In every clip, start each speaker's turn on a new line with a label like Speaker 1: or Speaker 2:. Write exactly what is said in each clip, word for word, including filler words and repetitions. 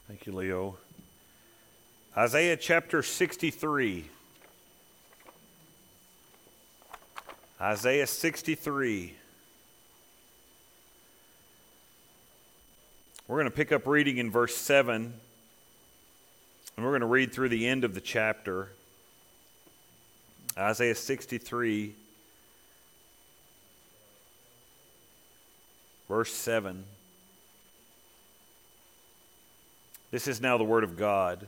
Speaker 1: Thank you, Leo. Isaiah chapter sixty-three. Isaiah sixty-three. We're going to pick up reading in verse seven, and we're going to read through the end of the chapter. Isaiah sixty-three, verse seven. This is now the word of God.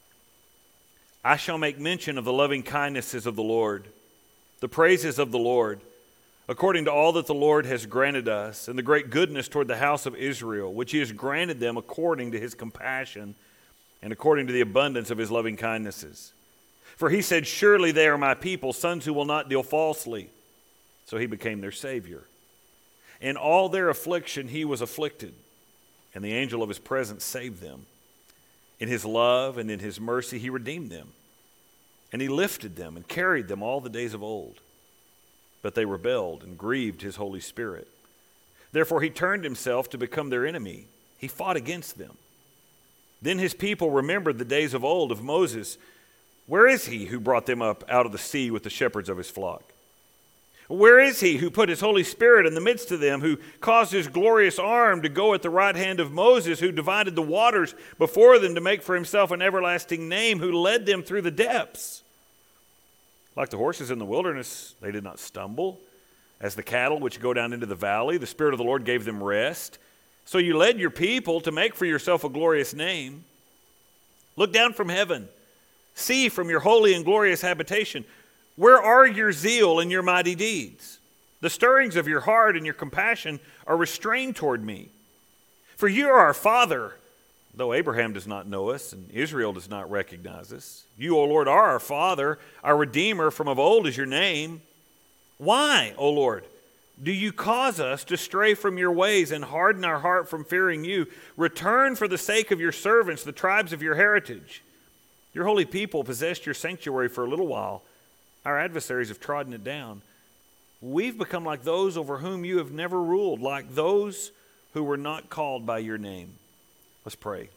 Speaker 1: I shall make mention of the loving kindnesses of the Lord, the praises of the Lord, according to all that the Lord has granted us, and the great goodness toward the house of Israel, which he has granted them according to his compassion and according to the abundance of his loving kindnesses. For he said, surely they are my people, sons who will not deal falsely. So he became their Savior. In all their affliction he was afflicted, and the angel of his presence saved them. In his love and in his mercy he redeemed them, and he lifted them and carried them all the days of old. But they rebelled and grieved his Holy Spirit. Therefore he turned himself to become their enemy. He fought against them. Then his people remembered the days of old of Moses. Where is he who brought them up out of the sea with the shepherds of his flock? Where is he who put his Holy Spirit in the midst of them, who caused his glorious arm to go at the right hand of Moses, who divided the waters before them to make for himself an everlasting name, who led them through the depths? Like the horses in the wilderness, they did not stumble. As the cattle which go down into the valley, the Spirit of the Lord gave them rest. So you led your people to make for yourself a glorious name. Look down from heaven. See from your holy and glorious habitation. Where are your zeal and your mighty deeds? The stirrings of your heart and your compassion are restrained toward me. For you are our Father, though Abraham does not know us and Israel does not recognize us. You, O Lord, are our Father, our Redeemer, from of old is your name. Why, O Lord, do you cause us to stray from your ways and harden our heart from fearing you? Return for the sake of your servants, the tribes of your heritage. Your holy people possessed your sanctuary for a little while. Our adversaries have trodden it down. We've become like those over whom you have never ruled, like those who were not called by your name. Let's pray.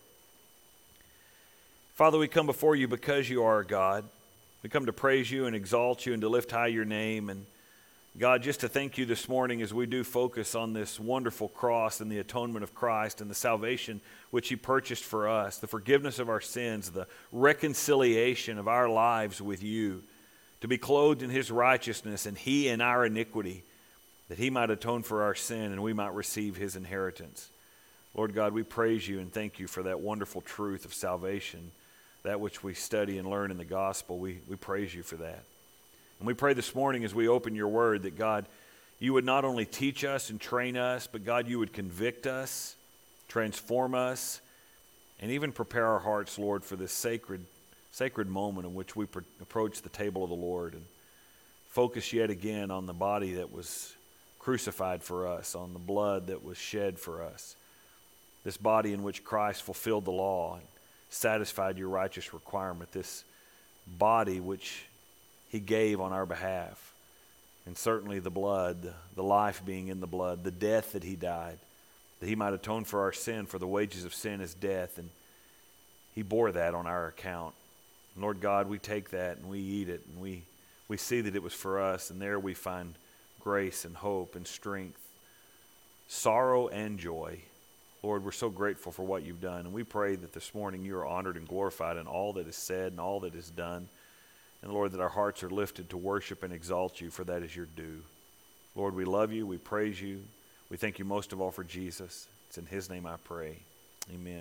Speaker 1: Father, we come before you because you are God. We come to praise you and exalt you and to lift high your name. And God, just to thank you this morning as we do focus on this wonderful cross and the atonement of Christ and the salvation which he purchased for us, the forgiveness of our sins, the reconciliation of our lives with you, to be clothed in his righteousness and he in our iniquity, that he might atone for our sin and we might receive his inheritance. Lord God, we praise you and thank you for that wonderful truth of salvation, that which we study and learn in the gospel. We, we praise you for that. And we pray this morning as we open your word that, God, you would not only teach us and train us, but God, you would convict us, transform us, and even prepare our hearts, Lord, for this sacred sacred moment in which we pr- approach the table of the Lord and focus yet again on the body that was crucified for us, on the blood that was shed for us, this body in which Christ fulfilled the law and satisfied your righteous requirement, this body which he gave on our behalf, and certainly the blood, the life being in the blood, the death that he died, that he might atone for our sin, for the wages of sin is death, and he bore that on our account. Lord God, we take that and we eat it and we, we see that it was for us, and there we find grace and hope and strength, sorrow and joy. Lord, we're so grateful for what you've done, and we pray that this morning you are honored and glorified in all that is said and all that is done. And Lord, that our hearts are lifted to worship and exalt you, for that is your due. Lord, we love you, we praise you, we thank you most of all for Jesus. It's in his name I pray. Amen.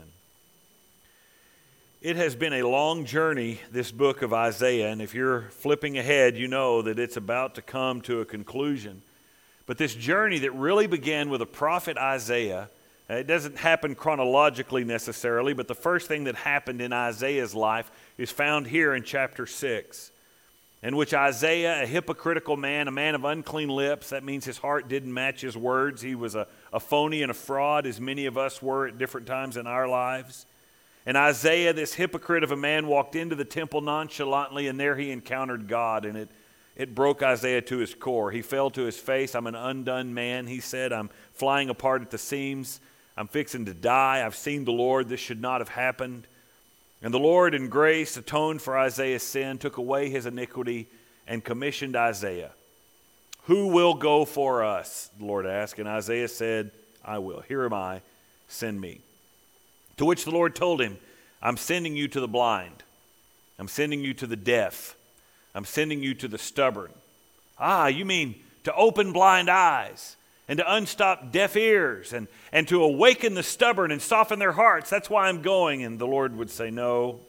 Speaker 1: It has been a long journey, this book of Isaiah, and if you're flipping ahead, you know that it's about to come to a conclusion. But this journey that really began with the prophet Isaiah, it doesn't happen chronologically necessarily, but the first thing that happened in Isaiah's life is found here in chapter six, in which Isaiah, a hypocritical man, a man of unclean lips, that means his heart didn't match his words. He was a, a phony and a fraud, as many of us were at different times in our lives. And Isaiah, this hypocrite of a man, walked into the temple nonchalantly, and there he encountered God, and it, it broke Isaiah to his core. He fell to his face. I'm an undone man, he said. I'm flying apart at the seams. I'm fixing to die. I've seen the Lord. This should not have happened. And the Lord in grace atoned for Isaiah's sin, took away his iniquity, and commissioned Isaiah. Who will go for us? The Lord asked. And Isaiah said, I will. Here am I. Send me. To which the Lord told him, I'm sending you to the blind. I'm sending you to the deaf. I'm sending you to the stubborn. Ah, you mean to open blind eyes and to unstop deaf ears and, and to awaken the stubborn and soften their hearts. That's why I'm going. And the Lord would say, no,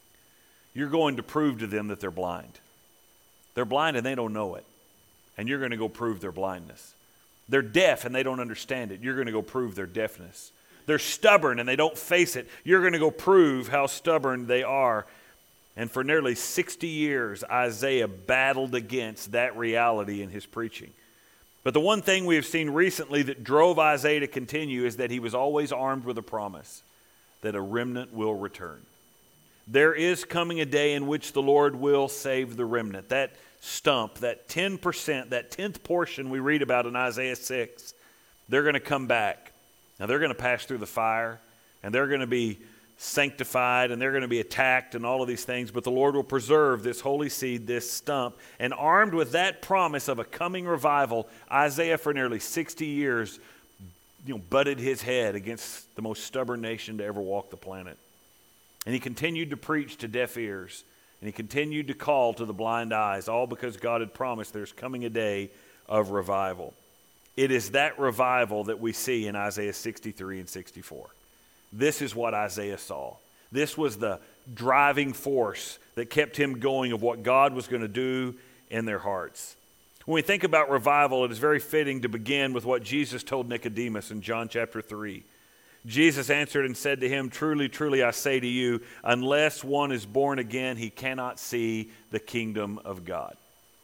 Speaker 1: you're going to prove to them that they're blind. They're blind and they don't know it. And you're going to go prove their blindness. They're deaf and they don't understand it. You're going to go prove their deafness. They're stubborn and they don't face it. You're going to go prove how stubborn they are. And for nearly sixty years, Isaiah battled against that reality in his preaching. But the one thing we have seen recently that drove Isaiah to continue is that he was always armed with a promise that a remnant will return. There is coming a day in which the Lord will save the remnant. That stump, that ten percent, that tenth portion we read about in Isaiah six, they're going to come back. Now they're going to pass through the fire, and they're going to be sanctified, and they're going to be attacked and all of these things, but the Lord will preserve this holy seed, this stump. And armed with that promise of a coming revival, Isaiah for nearly sixty years you know, butted his head against the most stubborn nation to ever walk the planet. And he continued to preach to deaf ears, and he continued to call to the blind eyes, all because God had promised there's coming a day of revival. It is that revival that we see in Isaiah sixty-three and sixty-four. This is what Isaiah saw. This was the driving force that kept him going of what God was going to do in their hearts. When we think about revival, it is very fitting to begin with what Jesus told Nicodemus in John chapter three. Jesus answered and said to him, truly, truly, I say to you, unless one is born again, he cannot see the kingdom of God.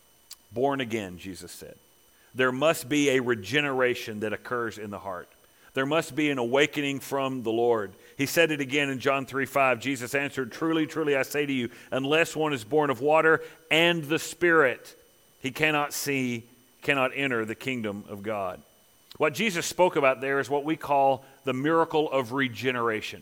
Speaker 1: Born again, Jesus said. There must be a regeneration that occurs in the heart. There must be an awakening from the Lord. He said it again in John three five. Jesus answered, truly, truly, I say to you, unless one is born of water and the Spirit, he cannot see, cannot enter the kingdom of God. What Jesus spoke about there is what we call the miracle of regeneration.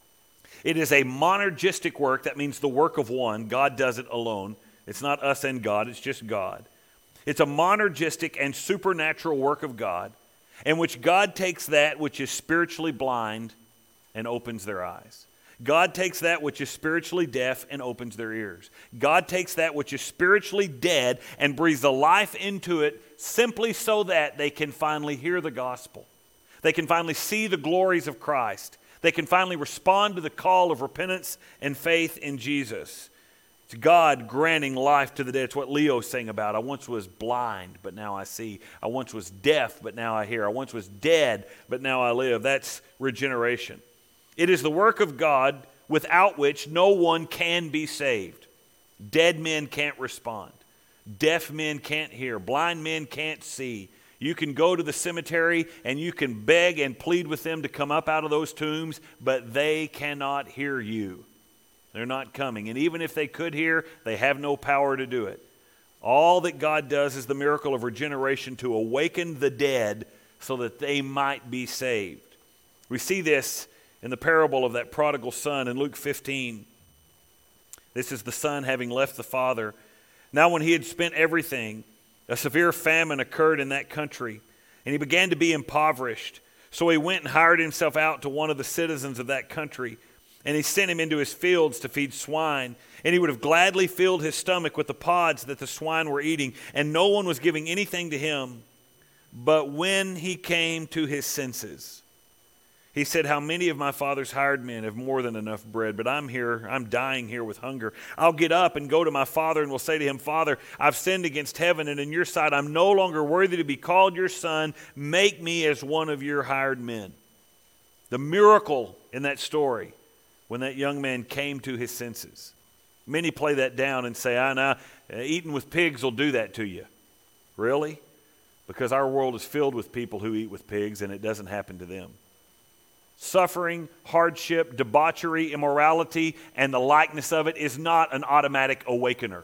Speaker 1: It is a monergistic work. That means the work of one. God does it alone. It's not us and God. It's just God. It's a monergistic and supernatural work of God in which God takes that which is spiritually blind and opens their eyes. God takes that which is spiritually deaf and opens their ears. God takes that which is spiritually dead and breathes the life into it simply so that they can finally hear the gospel. They can finally see the glories of Christ. They can finally respond to the call of repentance and faith in Jesus. It's God granting life to the dead. It's what Leo sang about. I once was blind, but now I see. I once was deaf, but now I hear. I once was dead, but now I live. That's regeneration. It is the work of God without which no one can be saved. Dead men can't respond. Deaf men can't hear. Blind men can't see. You can go to the cemetery and you can beg and plead with them to come up out of those tombs, but they cannot hear you. They're not coming. And even if they could hear, they have no power to do it. All that God does is the miracle of regeneration to awaken the dead so that they might be saved. We see this in the parable of that prodigal son in Luke fifteen. This is the son having left the father. Now when he had spent everything, a severe famine occurred in that country, and he began to be impoverished. So he went and hired himself out to one of the citizens of that country, and he sent him into his fields to feed swine. And he would have gladly filled his stomach with the pods that the swine were eating, and no one was giving anything to him. But when he came to his senses, he said, how many of my father's hired men have more than enough bread, but I'm here, I'm dying here with hunger. I'll get up and go to my father and will say to him, Father, I've sinned against heaven and in your sight. I'm no longer worthy to be called your son. Make me as one of your hired men. The miracle in that story, when that young man came to his senses. Many play that down and say, ah, nah, eating with pigs will do that to you. Really? Because our world is filled with people who eat with pigs and it doesn't happen to them. Suffering, hardship, debauchery, immorality, and the likeness of it is not an automatic awakener.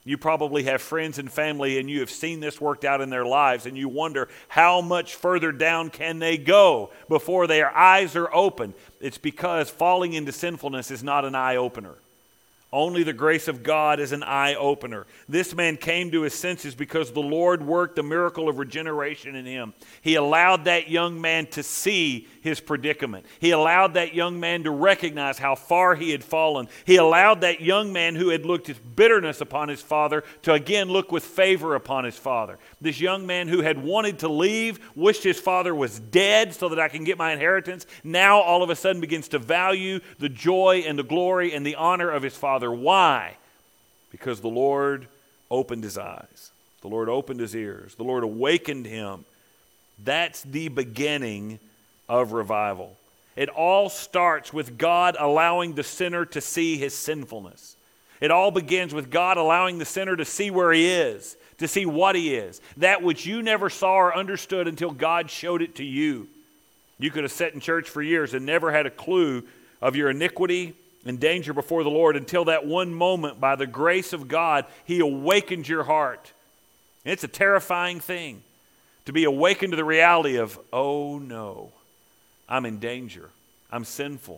Speaker 1: You probably have friends and family and you have seen this worked out in their lives, and you wonder how much further down can they go before their eyes are open. It's because falling into sinfulness is not an eye-opener. Only the grace of God is an eye-opener. This man came to his senses because the Lord worked the miracle of regeneration in him. He allowed that young man to see his predicament. He allowed that young man to recognize how far he had fallen. He allowed that young man who had looked with bitterness upon his father to again look with favor upon his father. This young man who had wanted to leave, wished his father was dead so that I can get my inheritance, now all of a sudden begins to value the joy and the glory and the honor of his father. Why? Because the Lord opened his eyes. The Lord opened his ears. The Lord awakened him. That's the beginning of revival. It all starts with God allowing the sinner to see his sinfulness. It all begins with God allowing the sinner to see where he is, to see what he is. That which you never saw or understood until God showed it to you. You could have sat in church for years and never had a clue of your iniquity and danger before the Lord until that one moment, by the grace of God, he awakened your heart. And it's a terrifying thing to be awakened to the reality of, oh no, I'm in danger. I'm sinful.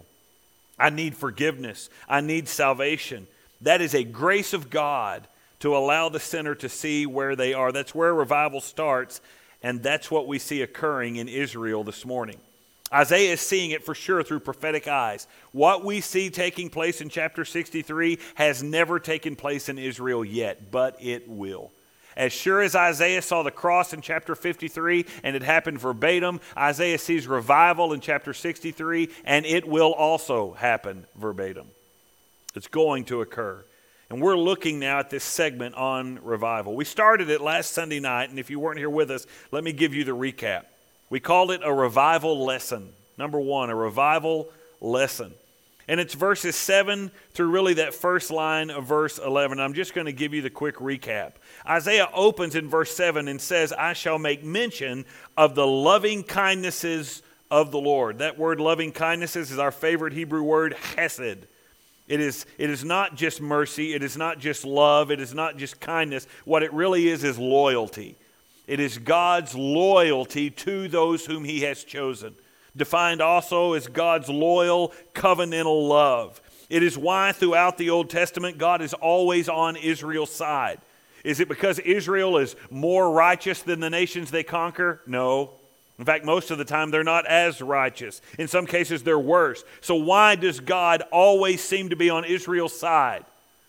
Speaker 1: I need forgiveness. I need salvation. That is a grace of God to allow the sinner to see where they are. That's where revival starts, and that's what we see occurring in Israel this morning. Isaiah is seeing it for sure through prophetic eyes. What we see taking place in chapter sixty-three has never taken place in Israel yet, but it will. As sure as Isaiah saw the cross in chapter fifty-three, and it happened verbatim, Isaiah sees revival in chapter sixty-three, and it will also happen verbatim. It's going to occur. And we're looking now at this segment on revival. We started it last Sunday night, and if you weren't here with us, let me give you the recap. We called it a revival lesson. Number one, a revival lesson. And it's verses seven through really that first line of verse eleven. I'm just going to give you the quick recap. Isaiah opens in verse seven and says, I shall make mention of the loving kindnesses of the Lord. That word loving kindnesses is our favorite Hebrew word, chesed. It is, it is not just mercy. It is not just love. It is not just kindness. What it really is is loyalty. It is God's loyalty to those whom he has chosen. Defined also as God's loyal covenantal love. It is why throughout the Old Testament God is always on Israel's side. Is it because Israel is more righteous than the nations they conquer? No. In fact, most of the time they're not as righteous. In some cases they're worse. So why does God always seem to be on Israel's side?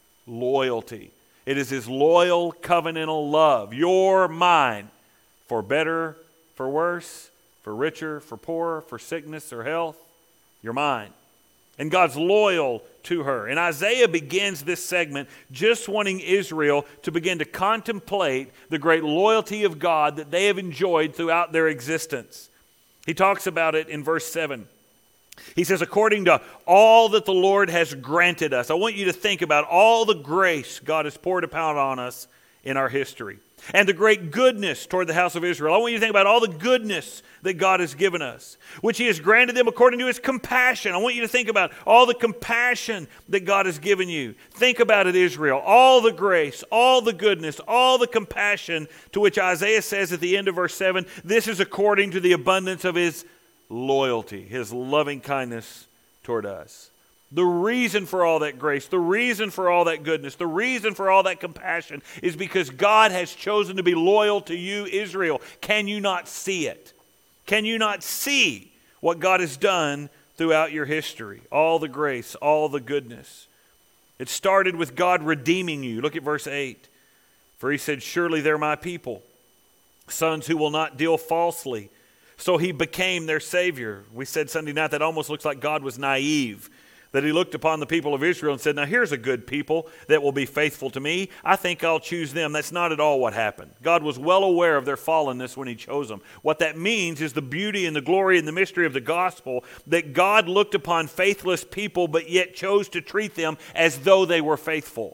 Speaker 1: Loyalty. It is his loyal covenantal love. You're mine. For better, for worse, for richer, for poorer, for sickness or health. You're mine. And God's loyal to her. And Isaiah begins this segment just wanting Israel to begin to contemplate the great loyalty of God that they have enjoyed throughout their existence. He talks about it in verse seven. He says, according to all that the Lord has granted us. I want you to think about all the grace God has poured upon on us in our history. And the great goodness toward the house of Israel. I want you to think about all the goodness that God has given us, which he has granted them according to his compassion. I want you to think about all the compassion that God has given you. Think about it, Israel. All the grace, all the goodness, all the compassion, to which Isaiah says at the end of verse seven, this is according to the abundance of his loyalty, his loving kindness toward us. The reason for all that grace, the reason for all that goodness, the reason for all that compassion is because God has chosen to be loyal to you, Israel. Can you not see it? Can you not see what God has done throughout your history? All the grace, all the goodness. It started with God redeeming you. Look at verse eight. For he said, surely they're my people, sons who will not deal falsely. So he became their Savior. We said Sunday night that almost looks like God was naive. That he looked upon the people of Israel and said, now here's a good people that will be faithful to me. I think I'll choose them. That's not at all what happened. God was well aware of their fallenness when he chose them. What that means is the beauty and the glory and the mystery of the gospel, that God looked upon faithless people but yet chose to treat them as though they were faithful.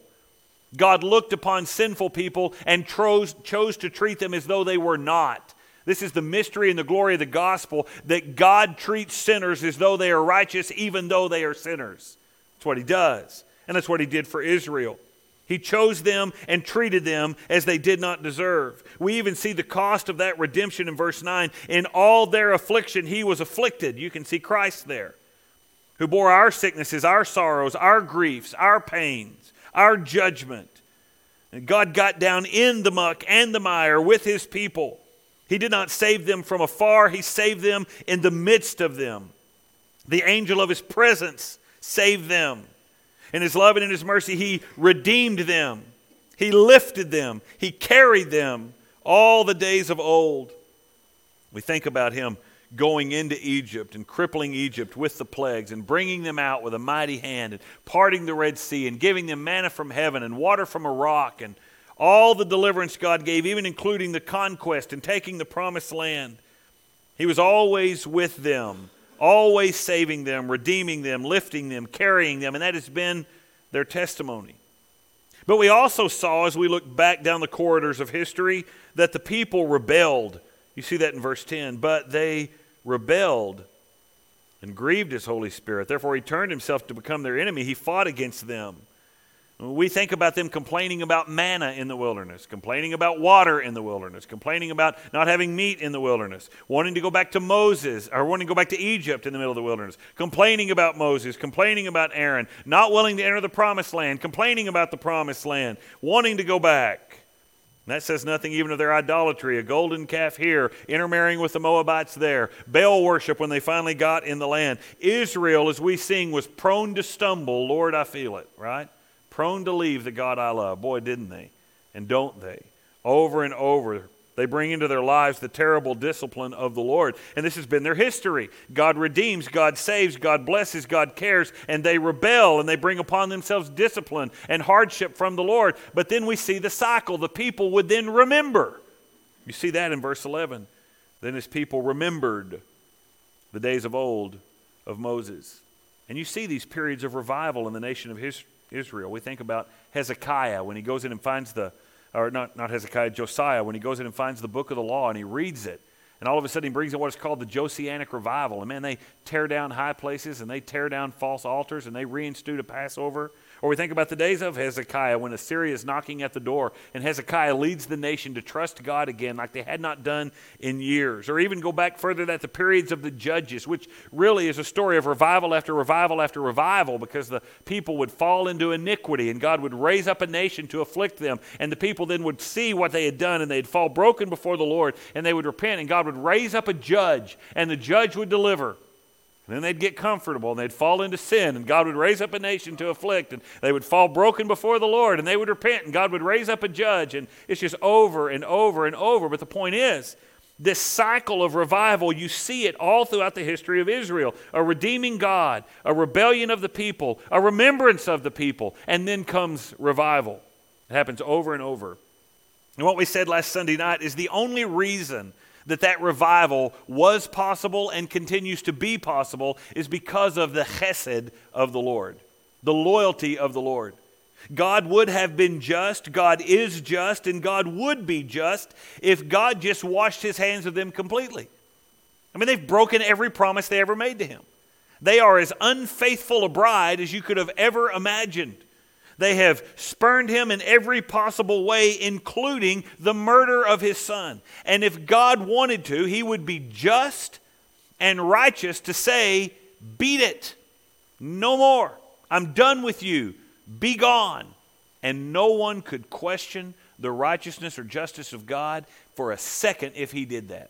Speaker 1: God looked upon sinful people and chose, chose to treat them as though they were not. This is the mystery and the glory of the gospel, that God treats sinners as though they are righteous even though they are sinners. That's what he does. And that's what he did for Israel. He chose them and treated them as they did not deserve. We even see the cost of that redemption in verse nine. In all their affliction, he was afflicted. You can see Christ there, who bore our sicknesses, our sorrows, our griefs, our pains, our judgment. And God got down in the muck and the mire with his people. He did not save them from afar. He saved them in the midst of them. The angel of his presence saved them. In his love and in his mercy, he redeemed them. He lifted them. He carried them all the days of old. We think about him going into Egypt and crippling Egypt with the plagues and bringing them out with a mighty hand and parting the Red Sea and giving them manna from heaven and water from a rock and all the deliverance God gave, even including the conquest and taking the promised land. He was always with them, always saving them, redeeming them, lifting them, carrying them, and that has been their testimony. But we also saw, as we look back down the corridors of history, that the people rebelled. You see that in verse ten. But they rebelled and grieved his Holy Spirit. Therefore, he turned himself to become their enemy. He fought against them. We think about them complaining about manna in the wilderness, complaining about water in the wilderness, complaining about not having meat in the wilderness, wanting to go back to Moses, or wanting to go back to Egypt in the middle of the wilderness, complaining about Moses, complaining about Aaron, not willing to enter the promised land, complaining about the promised land, wanting to go back. And that says nothing even of their idolatry, a golden calf here, intermarrying with the Moabites there, Baal worship when they finally got in the land. Israel, as we sing, was prone to stumble. Lord, I feel it, right? Prone to leave the God I love. Boy, didn't they? And don't they? Over and over, they bring into their lives the terrible discipline of the Lord. And this has been their history. God redeems, God saves, God blesses, God cares, and they rebel and they bring upon themselves discipline and hardship from the Lord. But then we see the cycle. The people would then remember. You see that in verse eleven. Then his people remembered the days of old of Moses. And you see these periods of revival in the nation of history. Israel. We think about Hezekiah when he goes in and finds the, or not, not Hezekiah, Josiah, when he goes in and finds the book of the law and he reads it. And all of a sudden he brings in what is called the Josianic revival. And man, they tear down high places and they tear down false altars and they reinstitute a Passover. Or we think about the days of Hezekiah when Assyria is knocking at the door and Hezekiah leads the nation to trust God again like they had not done in years. Or even go back further than that, the periods of the judges, which really is a story of revival after revival after revival, because the people would fall into iniquity and God would raise up a nation to afflict them. And the people then would see what they had done and they'd fall broken before the Lord and they would repent and God would raise up a judge and the judge would deliver. And then they'd get comfortable and they'd fall into sin and God would raise up a nation to afflict and they would fall broken before the Lord and they would repent and God would raise up a judge, and it's just over and over and over. But the point is, this cycle of revival, you see it all throughout the history of Israel. A redeeming God, a rebellion of the people, a remembrance of the people, and then comes revival. It happens over and over. And what we said last Sunday night is the only reason that that revival was possible and continues to be possible is because of the chesed of the Lord, the loyalty of the Lord. God would have been just, God is just, and God would be just if God just washed his hands of them completely. I mean, they've broken every promise they ever made to him. They are as unfaithful a bride as you could have ever imagined. They have spurned him in every possible way, including the murder of his son. And if God wanted to, he would be just and righteous to say, beat it. No more. I'm done with you. Be gone. And no one could question the righteousness or justice of God for a second if he did that.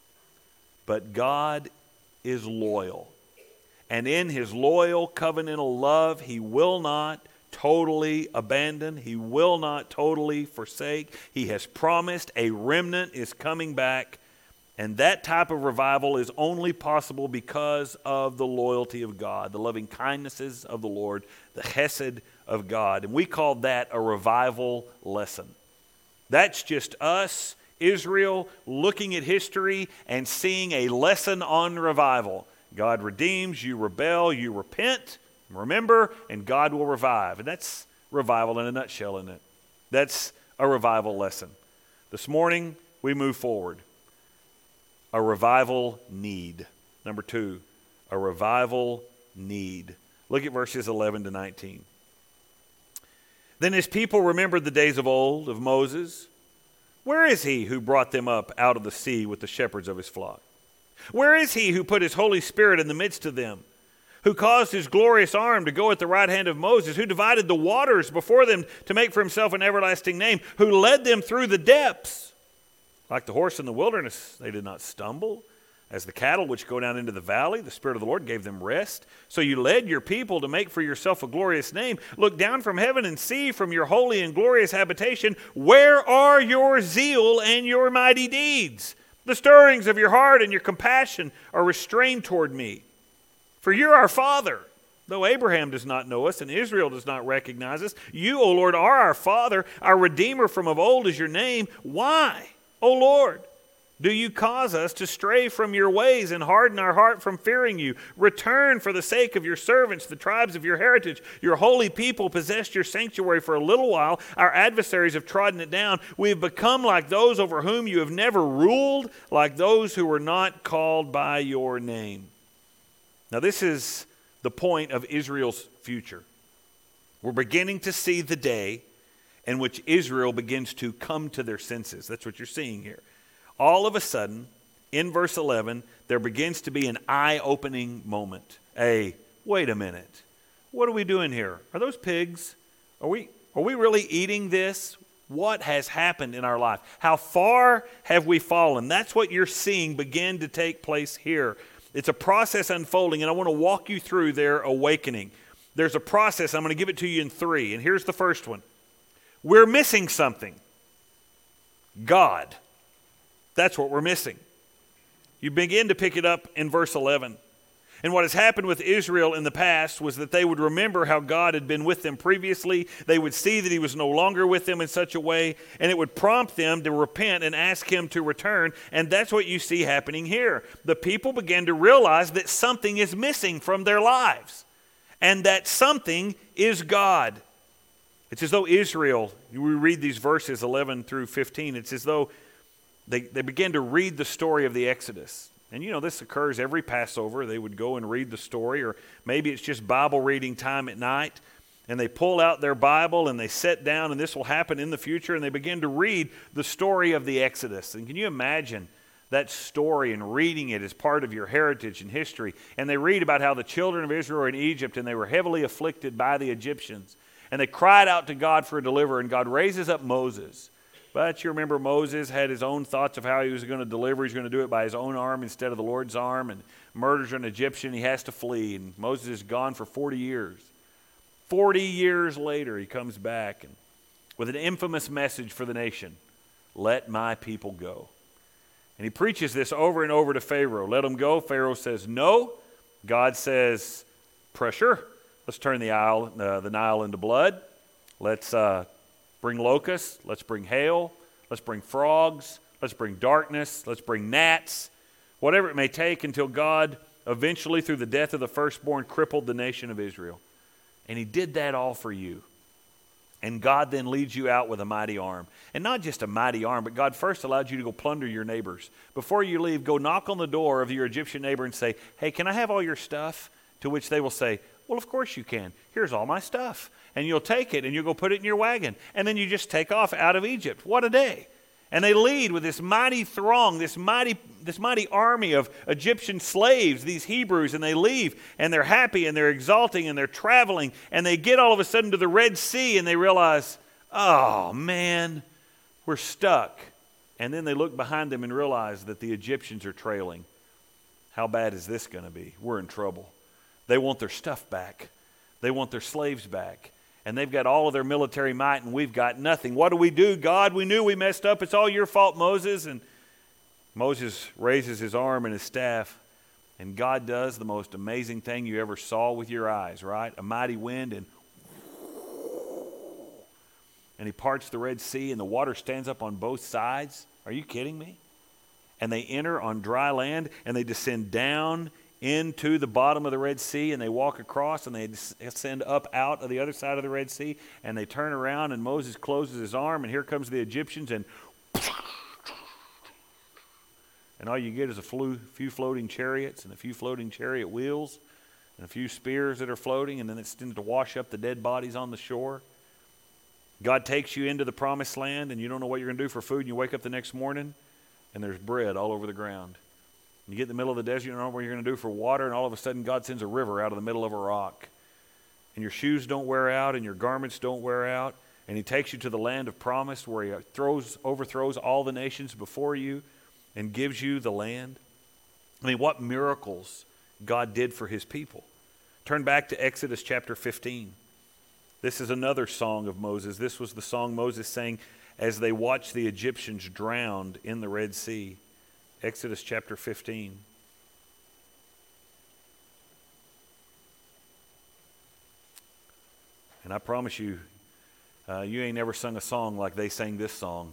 Speaker 1: But God is loyal. And in his loyal covenantal love, he will not totally abandon. He will not totally forsake. He has promised a remnant is coming back. And that type of revival is only possible because of the loyalty of God, the loving kindnesses of the Lord, the chesed of God. And we call that a revival lesson. That's just us, Israel, looking at history and seeing a lesson on revival. God redeems, you rebel, you repent, remember, and God will revive. And that's revival in a nutshell, isn't it? That's a revival lesson. This morning, we move forward. A revival need. Number two, a revival need. Look at verses eleven to nineteen. Then his people remembered the days of old, of Moses. Where is he who brought them up out of the sea with the shepherds of his flock? Where is he who put his Holy Spirit in the midst of them? Who caused his glorious arm to go at the right hand of Moses? Who divided the waters before them to make for himself an everlasting name? Who led them through the depths? Like the horse in the wilderness, they did not stumble. As the cattle which go down into the valley, the Spirit of the Lord gave them rest. So you led your people to make for yourself a glorious name. Look down from heaven and see from your holy and glorious habitation, where are your zeal and your mighty deeds? The stirrings of your heart and your compassion are restrained toward me. For you're our Father. Though Abraham does not know us and Israel does not recognize us, you, O Lord, are our Father. Our Redeemer from of old is your name. Why, O Lord, do you cause us to stray from your ways and harden our heart from fearing you? Return for the sake of your servants, the tribes of your heritage. Your holy people possessed your sanctuary for a little while. Our adversaries have trodden it down. We have become like those over whom you have never ruled, like those who were not called by your name. Now this is the point of Israel's future. We're beginning to see the day in which Israel begins to come to their senses. That's what you're seeing here. All of a sudden, in verse eleven, there begins to be an eye-opening moment. A, wait a minute, what are we doing here? Are those pigs? Are we, are we really eating this? What has happened in our life? How far have we fallen? That's what you're seeing begin to take place here. It's a process unfolding, and I want to walk you through their awakening. There's a process. I'm going to give it to you in three, and here's the first one. We're missing something. God. That's what we're missing. You begin to pick it up in verse eleven. And what has happened with Israel in the past was that they would remember how God had been with them previously. They would see that he was no longer with them in such a way, and it would prompt them to repent and ask him to return. And that's what you see happening here. The people began to realize that something is missing from their lives, and that something is God. It's as though Israel, we read these verses eleven through fifteen, it's as though They, they began to read the story of the Exodus. And you know, this occurs every Passover. They would go and read the story, or maybe it's just Bible reading time at night. And they pull out their Bible and they sit down, and this will happen in the future, and they begin to read the story of the Exodus. And can you imagine that story and reading it as part of your heritage and history? And they read about how the children of Israel were in Egypt, and they were heavily afflicted by the Egyptians. And they cried out to God for a deliverer, and God raises up Moses. But you remember Moses had his own thoughts of how he was going to deliver. He's going to do it by his own arm instead of the Lord's arm, and murders an Egyptian. He has to flee, and Moses is gone for forty years. forty years later, he comes back and with an infamous message for the nation. Let my people go. And he preaches this over and over to Pharaoh. Let them go. Pharaoh says no. God says, pressure. Let's turn the, Nile, uh, the Nile into blood. Let's uh, bring locusts. Let's bring hail. Let's bring frogs. Let's bring darkness. Let's bring gnats. Whatever it may take until God eventually, through the death of the firstborn, crippled the nation of Israel. And he did that all for you. And God then leads you out with a mighty arm. And not just a mighty arm, but God first allowed you to go plunder your neighbors. Before you leave, go knock on the door of your Egyptian neighbor and say, hey, can I have all your stuff? To which they will say, well, of course you can. Here's all my stuff. And you'll take it and you'll go put it in your wagon. And then you just take off out of Egypt. What a day. And they lead with this mighty throng, this mighty, this mighty army of Egyptian slaves, these Hebrews, and they leave, and they're happy, and they're exulting, and they're traveling, and they get all of a sudden to the Red Sea, and they realize, oh, man, we're stuck. And then they look behind them and realize that the Egyptians are trailing. How bad is this going to be? We're in trouble. They want their stuff back. They want their slaves back. And they've got all of their military might, and we've got nothing. What do we do? God, we knew we messed up. It's all your fault, Moses. And Moses raises his arm and his staff, and God does the most amazing thing you ever saw with your eyes, right? A mighty wind, and and he parts the Red Sea, and the water stands up on both sides. Are you kidding me? And they enter on dry land, and they descend down into the bottom of the Red Sea, and they walk across, and they ascend up out of the other side of the Red Sea, and they turn around, and Moses closes his arm, and here comes the Egyptians, and and all you get is a few floating chariots and a few floating chariot wheels and a few spears that are floating, and then it's to wash up the dead bodies on the shore. God takes you into the promised land and you don't know what you're going to do for food, and you wake up the next morning and there's bread all over the ground. You get in the middle of the desert, you don't know what you're going to do for water, and all of a sudden God sends a river out of the middle of a rock. And your shoes don't wear out and your garments don't wear out. And he takes you to the land of promise where he throws, overthrows all the nations before you and gives you the land. I mean, what miracles God did for his people. Turn back to Exodus chapter fifteen. This is another song of Moses. This was the song Moses sang as they watched the Egyptians drowned in the Red Sea. Exodus chapter fifteen. And I promise you, uh, you ain't never sung a song like they sang this song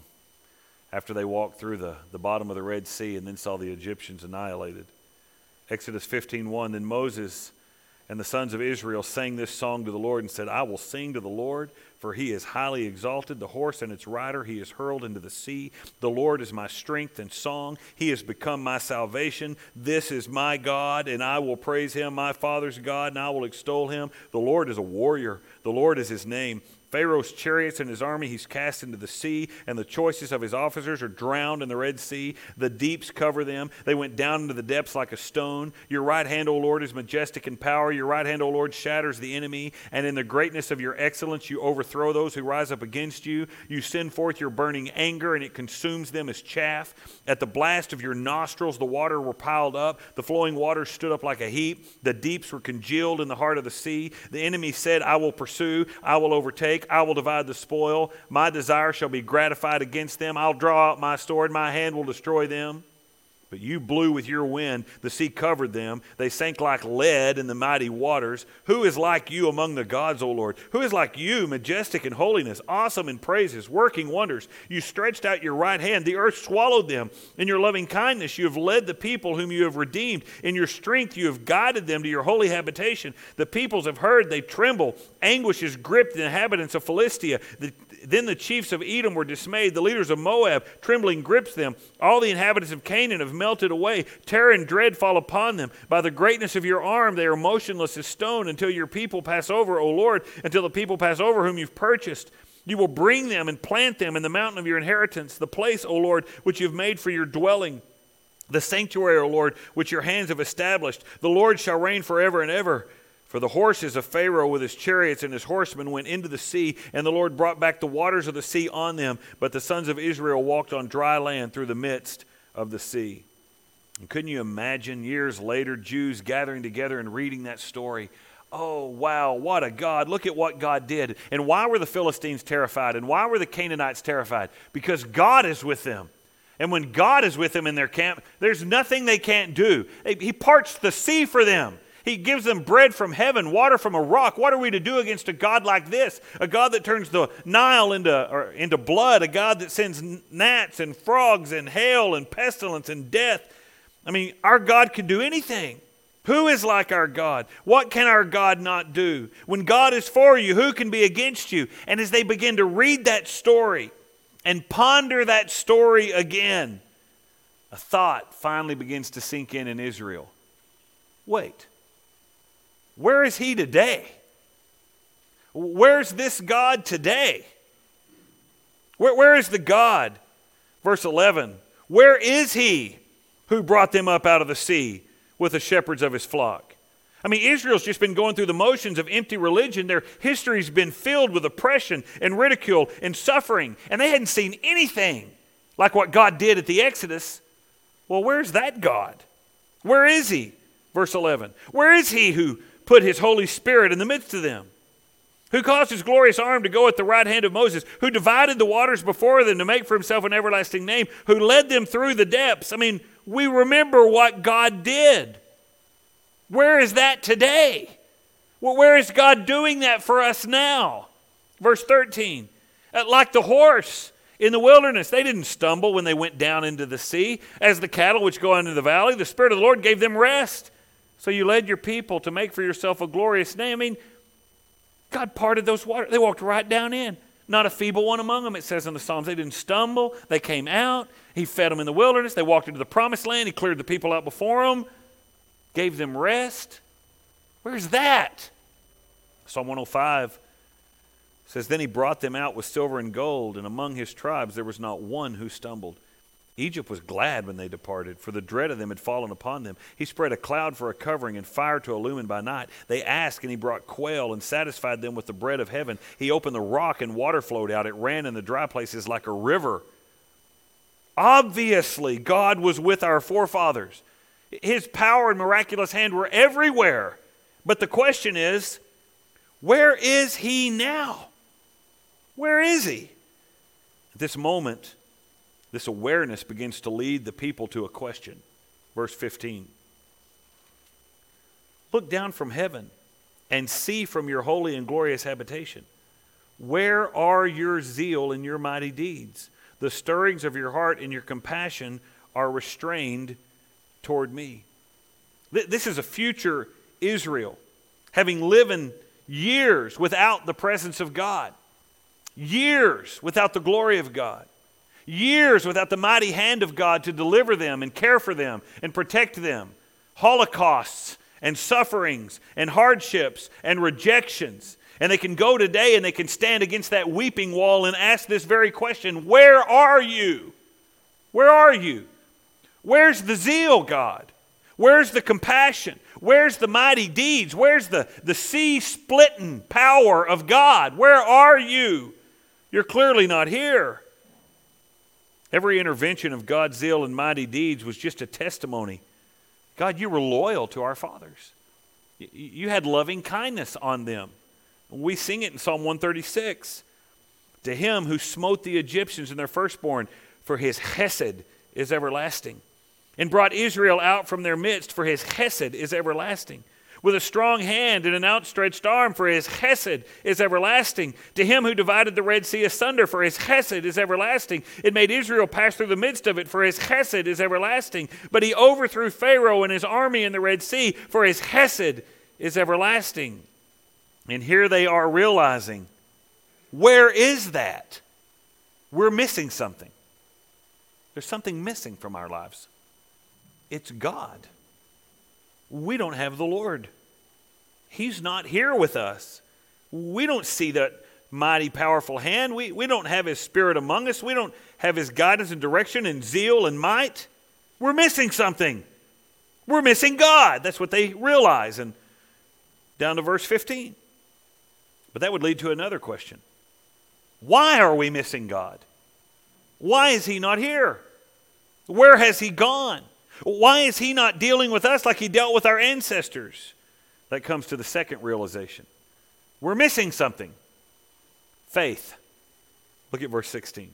Speaker 1: after they walked through the, the bottom of the Red Sea and then saw the Egyptians annihilated. Exodus fifteen one, then Moses and the sons of Israel sang this song to the Lord and said, I will sing to the Lord, for he is highly exalted. The horse and its rider he is hurled into the sea. The Lord is my strength and song. He has become my salvation. This is my God, and I will praise him, my father's God, and I will extol him. The Lord is a warrior. The Lord is his name. Pharaoh's chariots and his army he's cast into the sea, and the choicest of his officers are drowned in the Red Sea. The deeps cover them. They went down into the depths like a stone. Your right hand, O Lord, is majestic in power. Your right hand, O Lord, shatters the enemy. And in the greatness of your excellence, you overthrow those who rise up against you. You send forth your burning anger, and it consumes them as chaff. At the blast of your nostrils, the water were piled up. The flowing waters stood up like a heap. The deeps were congealed in the heart of the sea. The enemy said, I will pursue. I will overtake. I will divide the spoil. My desire shall be gratified against them. I'll draw out my sword. My hand will destroy them. But you blew with your wind. The sea covered them. They sank like lead in the mighty waters. Who is like you among the gods, O Lord? Who is like you, majestic in holiness, awesome in praises, working wonders? You stretched out your right hand. The earth swallowed them. In your loving kindness, you have led the people whom you have redeemed. In your strength, you have guided them to your holy habitation. The peoples have heard. They tremble. Anguish has gripped the inhabitants of Philistia. The Then the chiefs of Edom were dismayed. The leaders of Moab, trembling, grips them. All the inhabitants of Canaan have melted away. Terror and dread fall upon them. By the greatness of your arm, they are motionless as stone until your people pass over, O Lord, until the people pass over whom you've purchased. You will bring them and plant them in the mountain of your inheritance, the place, O Lord, which you have made for your dwelling, the sanctuary, O Lord, which your hands have established. The Lord shall reign forever and ever. For the horses of Pharaoh with his chariots and his horsemen went into the sea, and the Lord brought back the waters of the sea on them. But the sons of Israel walked on dry land through the midst of the sea. And couldn't you imagine years later Jews gathering together and reading that story? Oh, wow, what a God. Look at what God did. And why were the Philistines terrified? And why were the Canaanites terrified? Because God is with them. And when God is with them in their camp, there's nothing they can't do. He parts the sea for them. He gives them bread from heaven, water from a rock. What are we to do against a God like this? A God that turns the Nile into, or into blood, a God that sends gnats and frogs and hail and pestilence and death. I mean, our God can do anything. Who is like our God? What can our God not do? When God is for you, who can be against you? And as they begin to read that story and ponder that story again, a thought finally begins to sink in in Israel. Wait. Where is he today? Where's this God today? Where, where is the God? Verse eleven. Where is he who brought them up out of the sea with the shepherds of his flock? I mean, Israel's just been going through the motions of empty religion. Their history's been filled with oppression and ridicule and suffering, and they hadn't seen anything like what God did at the Exodus. Well, where's that God? Where is he? Verse eleven. Where is he who put his Holy Spirit in the midst of them? Who caused his glorious arm to go at the right hand of Moses? Who divided the waters before them to make for himself an everlasting name? Who led them through the depths? I mean, we remember what God did. Where is that today? Well, where is God doing that for us now? Verse thirteen. Like the horse in the wilderness, they didn't stumble when they went down into the sea. As the cattle which go into the valley, the Spirit of the Lord gave them rest. So you led your people to make for yourself a glorious name. I mean, God parted those waters. They walked right down in. Not a feeble one among them, it says in the Psalms. They didn't stumble. They came out. He fed them in the wilderness. They walked into the promised land. He cleared the people out before them. Gave them rest. Where's that? Psalm one oh five It says, then he brought them out with silver and gold, and among his tribes there was not one who stumbled. Egypt was glad when they departed, for the dread of them had fallen upon them. He spread a cloud for a covering and fire to illumine by night. They asked, and he brought quail and satisfied them with the bread of heaven. He opened the rock, and water flowed out. It ran in the dry places like a river. Obviously, God was with our forefathers. His power and miraculous hand were everywhere. But the question is, where is he now? Where is he? At this moment, this awareness begins to lead the people to a question. Verse fifteen. Look down from heaven and see from your holy and glorious habitation. Where are your zeal and your mighty deeds? The stirrings of your heart and your compassion are restrained toward me. This is a future Israel, having lived years without the presence of God, years without the glory of God, years without the mighty hand of God to deliver them and care for them and protect them, holocausts and sufferings and hardships and rejections. And they can go today and they can stand against that weeping wall and ask this very question, where are you? Where are you? Where's the zeal, God? Where's the compassion? Where's the mighty deeds? Where's the, the sea-splitting power of God? Where are you? You're clearly not here. Every intervention of God's zeal and mighty deeds was just a testimony. God, you were loyal to our fathers. You had loving kindness on them. We sing it in Psalm one thirty-six. To him who smote the Egyptians in their firstborn, for his chesed is everlasting. And brought Israel out from their midst, for his chesed is everlasting. With a strong hand and an outstretched arm, for his chesed is everlasting. To him who divided the Red Sea asunder, for his chesed is everlasting. It made Israel pass through the midst of it, for his chesed is everlasting. But he overthrew Pharaoh and his army in the Red Sea, for his chesed is everlasting. And here they are realizing, where is that? We're missing something. There's something missing from our lives. It's God. We don't have the Lord. He's not here with us. We don't see that mighty, powerful hand. We, we don't have his spirit among us. We don't have his guidance and direction and zeal and might. We're missing something. We're missing God. That's what they realize. And down to verse fifteen. But that would lead to another question. Why are we missing God? Why is he not here? Where has he gone? Why is he not dealing with us like he dealt with our ancestors? That comes to the second realization. We're missing something. Faith. Look at verse sixteen.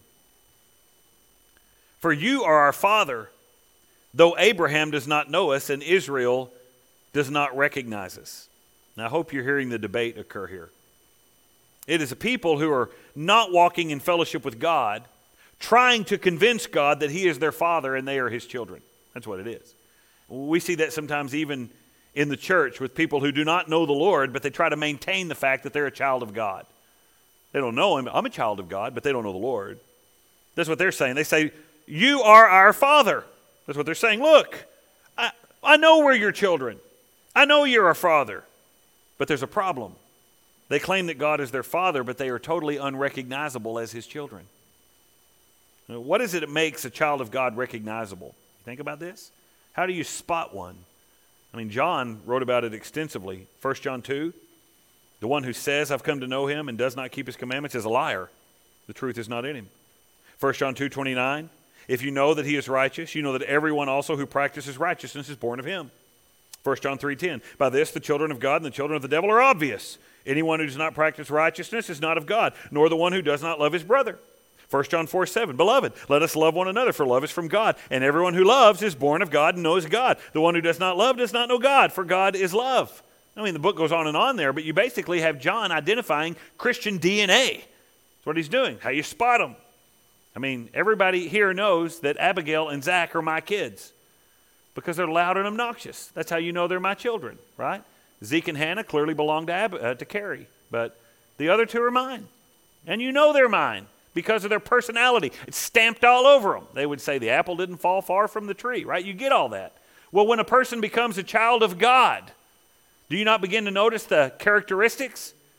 Speaker 1: For you are our father, though Abraham does not know us and Israel does not recognize us. Now I hope you're hearing the debate occur here. It is a people who are not walking in fellowship with God, trying to convince God that he is their father and they are his children. That's what it is. We see that sometimes even in the church with people who do not know the Lord, but they try to maintain the fact that they're a child of God. They don't know him. I'm a child of God, but they don't know the Lord. That's what they're saying. They say, you are our father. That's what they're saying. Look, I, I know we're your children. I know you're our father. But there's a problem. They claim that God is their father, but they are totally unrecognizable as his children. Now, what is it that makes a child of God recognizable? Think about this. How do you spot one? I mean, John wrote about it extensively. First John two, the one who says, I've come to know him and does not keep his commandments is a liar. The truth is not in him. First John two twenty-nine, if you know that he is righteous, you know that everyone also who practices righteousness is born of him. First John three ten, by this the children of God and the children of the devil are obvious. Anyone who does not practice righteousness is not of God, nor the one who does not love his brother. First John four seven, beloved, let us love one another, for love is from God. And everyone who loves is born of God and knows God. The one who does not love does not know God, for God is love. I mean, the book goes on and on there, but you basically have John identifying Christian D N A. That's what he's doing, how you spot them. I mean, everybody here knows that Abigail and Zach are my kids because they're loud and obnoxious. That's how you know they're my children, right? Zeke and Hannah clearly belong to, Ab- uh, to Carrie, but the other two are mine. And you know they're mine because of their personality. It's stamped all over them. They would say the apple didn't fall far from the tree, right? You get all that. Well, when a person becomes a child of God, do you not begin to notice the characteristics?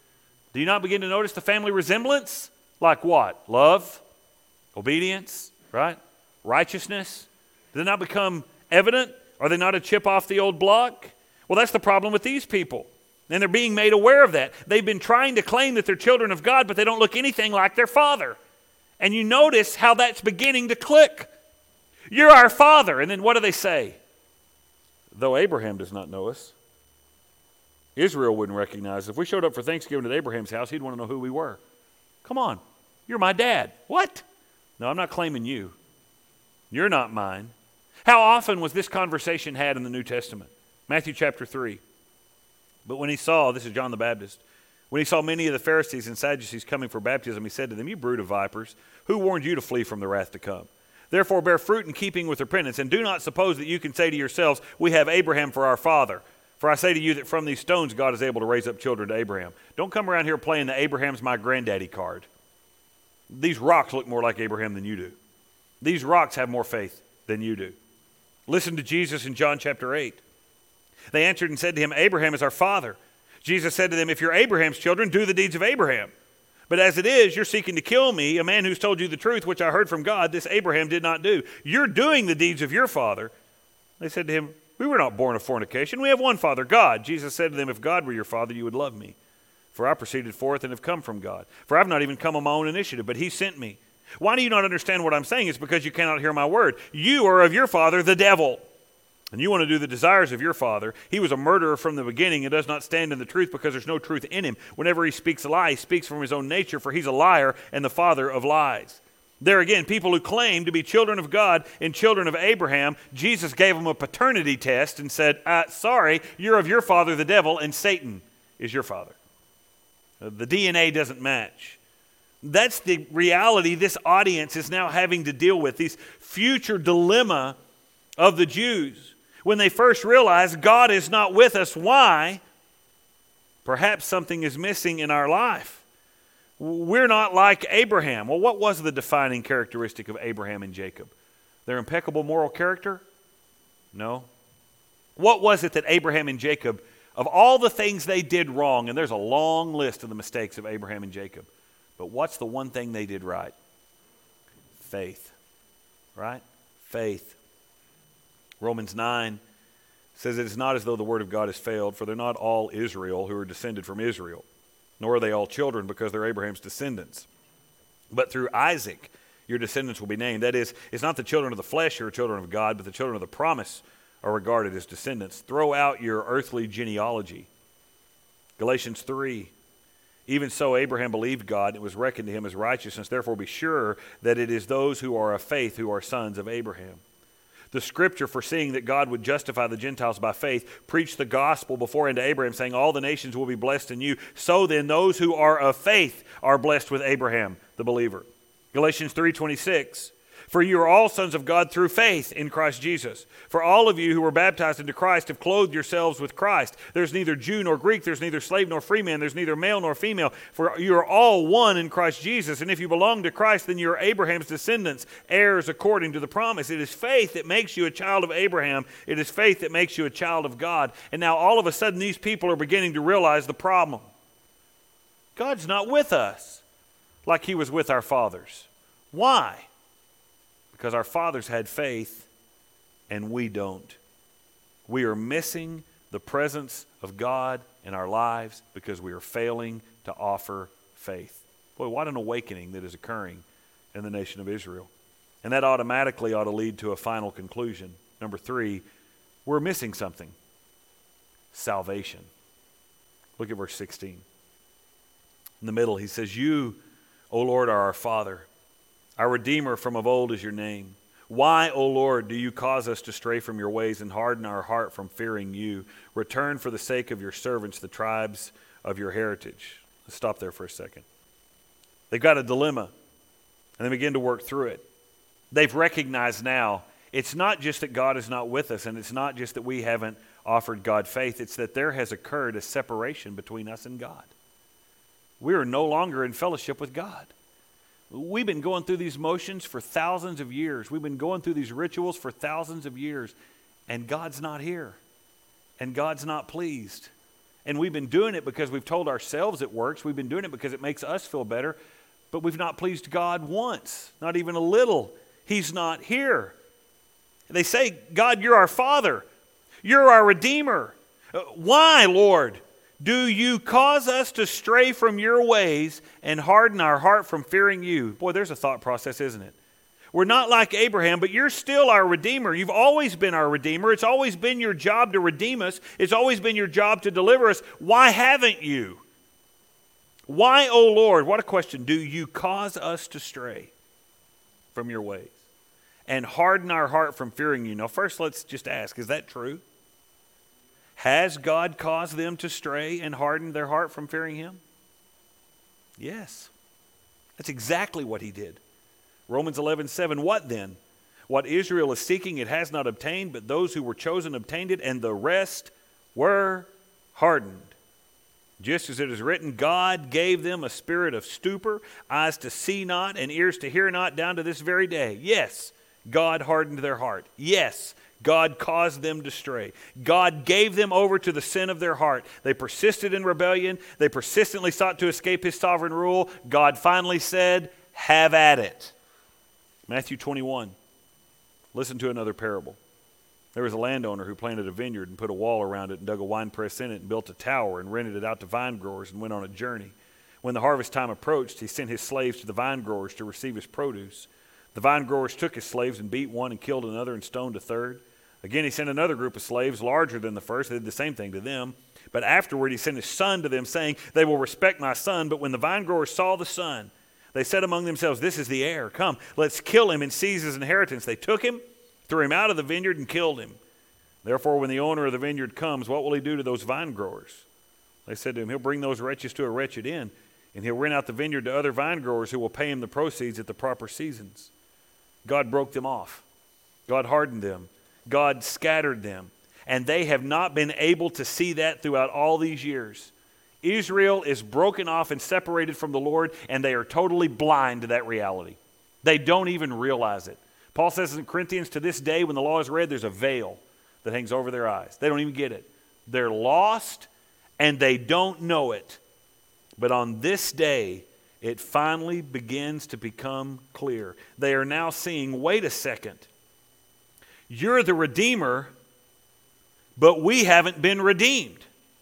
Speaker 1: Do you not begin to notice the family resemblance? Like what? Love, obedience, right? Righteousness. Does it not become evident? Are they not a chip off the old block? Well, that's the problem with these people. And they're being made aware of that. They've been trying to claim that they're children of God, but they don't look anything like their father. And you notice how that's beginning to click. You're our father. And then what do they say? Though Abraham does not know us, Israel wouldn't recognize us. If we showed up for Thanksgiving at Abraham's house, he'd want to know who we were. Come on, you're my dad. What? No, I'm not claiming you. You're not mine. How often was this conversation had in the New Testament? Matthew chapter three. But when he saw, this is John the Baptist, when he saw many of the Pharisees and Sadducees coming for baptism, he said to them, "You brood of vipers, who warned you to flee from the wrath to come? Therefore bear fruit in keeping with repentance, and do not suppose that you can say to yourselves, 'We have Abraham for our father.' For I say to you that from these stones God is able to raise up children to Abraham." Don't come around here playing the Abraham's my granddaddy card. These rocks look more like Abraham than you do. These rocks have more faith than you do. Listen to Jesus in John chapter eight. They answered and said to him, "Abraham is our father." Jesus said to them, "If you're Abraham's children, do the deeds of Abraham. But as it is, you're seeking to kill me, a man who's told you the truth, which I heard from God. This Abraham did not do. You're doing the deeds of your father." They said to him, "We were not born of fornication. We have one Father, God." Jesus said to them, "If God were your father, you would love me. For I proceeded forth and have come from God. For I've not even come on my own initiative, but he sent me. Why do you not understand what I'm saying? It's because you cannot hear my word. You are of your father, the devil, and you want to do the desires of your father. He was a murderer from the beginning and does not stand in the truth because there's no truth in him. Whenever he speaks a lie, he speaks from his own nature, for he's a liar and the father of lies." There again, people who claim to be children of God and children of Abraham, Jesus gave them a paternity test and said, uh, sorry, you're of your father, the devil, and Satan is your father. Uh, the D N A doesn't match. That's the reality this audience is now having to deal with, this future dilemma of the Jews. When they first realize God is not with us, why? Perhaps something is missing in our life. We're not like Abraham. Well, what was the defining characteristic of Abraham and Jacob? Their impeccable moral character? No. What was it that Abraham and Jacob, of all the things they did wrong, and there's a long list of the mistakes of Abraham and Jacob, but what's the one thing they did right? Faith. Right? Faith. Romans nine says it is not as though the word of God has failed, for they're not all Israel who are descended from Israel, nor are they all children because they're Abraham's descendants. But through Isaac your descendants will be named. That is, it's not the children of the flesh who are children of God, but the children of the promise are regarded as descendants. Throw out your earthly genealogy. Galatians three. Even so Abraham believed God, and it was reckoned to him as righteousness. Therefore be sure that it is those who are of faith who are sons of Abraham. The scripture, foreseeing that God would justify the Gentiles by faith, preached the gospel beforehand to Abraham, saying, "All the nations will be blessed in you." So then those who are of faith are blessed with Abraham, the believer. Galatians three twenty-six. For you are all sons of God through faith in Christ Jesus. For all of you who were baptized into Christ have clothed yourselves with Christ. There's neither Jew nor Greek, there's neither slave nor free man, there's neither male nor female. For you are all one in Christ Jesus. And if you belong to Christ, then you are Abraham's descendants, heirs according to the promise. It is faith that makes you a child of Abraham. It is faith that makes you a child of God. And now all of a sudden these people are beginning to realize the problem. God's not with us like he was with our fathers. Why? Because our fathers had faith and we don't. We are missing the presence of God in our lives because we are failing to offer faith. Boy, what an awakening that is occurring in the nation of Israel. And that automatically ought to lead to a final conclusion. Number three, we're missing something. Salvation. Look at verse sixteen. In the middle, he says, "You, O Lord, are our Father. Our Redeemer from of old is your name. Why, O Lord, do you cause us to stray from your ways and harden our heart from fearing you? Return for the sake of your servants, the tribes of your heritage." Let's stop there for a second. They've got a dilemma, and they begin to work through it. They've recognized now it's not just that God is not with us, and it's not just that we haven't offered God faith. It's that there has occurred a separation between us and God. We are no longer in fellowship with God. We've been going through these motions for thousands of years. We've been going through these rituals for thousands of years, and God's not here, and God's not pleased, And we've been doing it because we've told ourselves it works. We've been doing it because it makes us feel better. But we've not pleased God once, not even a little. He's not here. They say, God, you're our Father. You're our Redeemer. Uh, why, Lord, do you cause us to stray from your ways and harden our heart from fearing you? Boy, there's a thought process, isn't it? We're not like Abraham, but you're still our Redeemer. You've always been our Redeemer. It's always been your job to redeem us. It's always been your job to deliver us. Why haven't you? Why, O Lord, what a question, do you cause us to stray from your ways and harden our heart from fearing you? Now, first, let's just ask, is that true? Has God caused them to stray and harden their heart from fearing him? Yes. That's exactly what he did. Romans eleven seven, what then? What Israel is seeking it has not obtained, but those who were chosen obtained it, and the rest were hardened. Just as it is written, God gave them a spirit of stupor, eyes to see not, and ears to hear not, down to this very day. Yes, God hardened their heart. Yes, God caused them to stray. God gave them over to the sin of their heart. They persisted in rebellion. They persistently sought to escape his sovereign rule. God finally said, have at it. Matthew twenty-one. Listen to another parable. There was a landowner who planted a vineyard and put a wall around it and dug a winepress in it and built a tower and rented it out to vine growers and went on a journey. When the harvest time approached, he sent his slaves to the vine growers to receive his produce. The vine growers took his slaves and beat one and killed another and stoned a third. Again, he sent another group of slaves larger than the first. They did the same thing to them. But afterward, he sent his son to them, saying, they will respect my son. But when the vine growers saw the son, they said among themselves, this is the heir. Come, let's kill him and seize his inheritance. They took him, threw him out of the vineyard, and killed him. Therefore, when the owner of the vineyard comes, what will he do to those vine growers? They said to him, he'll bring those wretches to a wretched end, and he'll rent out the vineyard to other vine growers who will pay him the proceeds at the proper seasons. God broke them off. God hardened them. God scattered them. And they have not been able to see that throughout all these years. Israel is broken off and separated from the Lord, and they are totally blind to that reality. They don't even realize it. Paul says in Corinthians, to this day when the law is read, there's a veil that hangs over their eyes. They don't even get it. They're lost, and they don't know it. But on this day, it finally begins to become clear. They are now seeing, wait a second, you're the Redeemer, but we haven't been redeemed.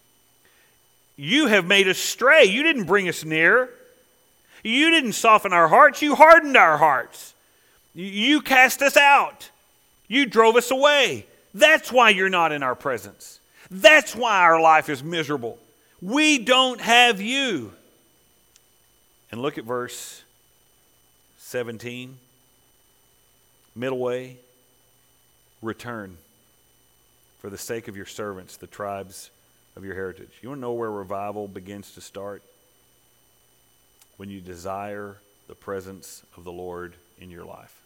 Speaker 1: You have made us stray. You didn't bring us near. You didn't soften our hearts. You hardened our hearts. You cast us out. You drove us away. That's why you're not in our presence. That's why our life is miserable. We don't have you. And look at verse seventeen. Middle way. Return for the sake of your servants, the tribes of your heritage. You want to know where revival begins to start? When you desire the presence of the Lord in your life.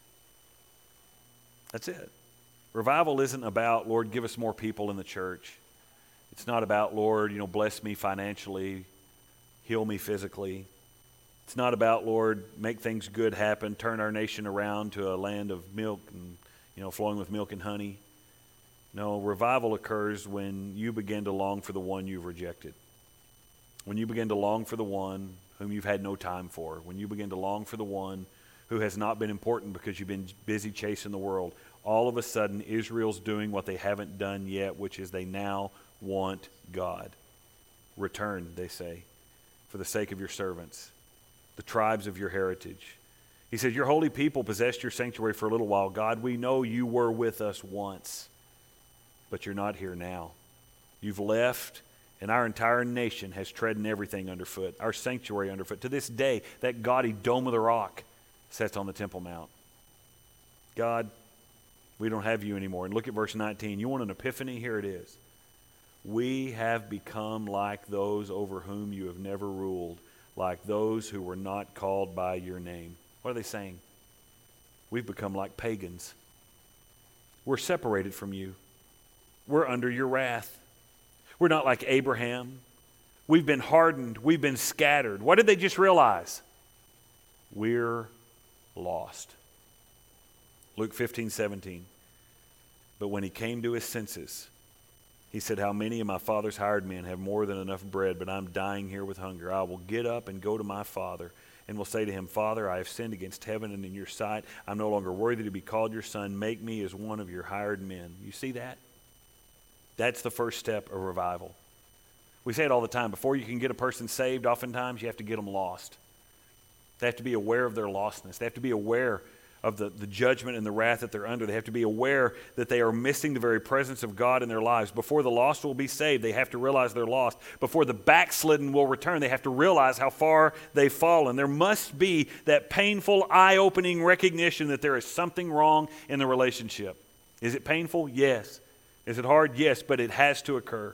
Speaker 1: That's it. Revival isn't about, Lord, give us more people in the church. It's not about, Lord, you know, bless me financially, heal me physically. It's not about, Lord, make things good happen, turn our nation around to a land of milk and, you know, flowing with milk and honey. No, revival occurs when you begin to long for the one you've rejected. When you begin to long for the one whom you've had no time for. When you begin to long for the one who has not been important because you've been busy chasing the world. All of a sudden, Israel's doing what they haven't done yet, which is they now want God. Return, they say, for the sake of your servants, the tribes of your heritage. He says, your holy people possessed your sanctuary for a little while. God, we know you were with us once, but you're not here now. You've left, and our entire nation has trodden everything underfoot, our sanctuary underfoot. To this day, that gaudy dome of the rock sits on the Temple Mount. God, we don't have you anymore. And look at verse nineteen. You want an epiphany? Here it is. We have become like those over whom you have never ruled, like those who were not called by your name. What are they saying? We've become like pagans. We're separated from you. We're under your wrath. We're not like Abraham. We've been hardened. We've been scattered. What did they just realize? We're lost. Luke fifteen seventeen. But when he came to his senses, He said, how many of my father's hired men have more than enough bread, but I'm dying here with hunger. I will get up and go to my father and will say to him, Father, I have sinned against heaven and in your sight. I'm no longer worthy to be called your son. Make me as one of your hired men. You see that? That's the first step of revival. We say it all the time. Before you can get a person saved, oftentimes you have to get them lost. They have to be aware of their lostness. They have to be aware of the, the judgment and the wrath that they're under. They have to be aware that they are missing the very presence of God in their lives. Before the lost will be saved, they have to realize they're lost. Before the backslidden will return, they have to realize how far they've fallen. There must be that painful, eye-opening recognition that there is something wrong in the relationship. Is it painful? Yes. Is it hard? Yes, but it has to occur.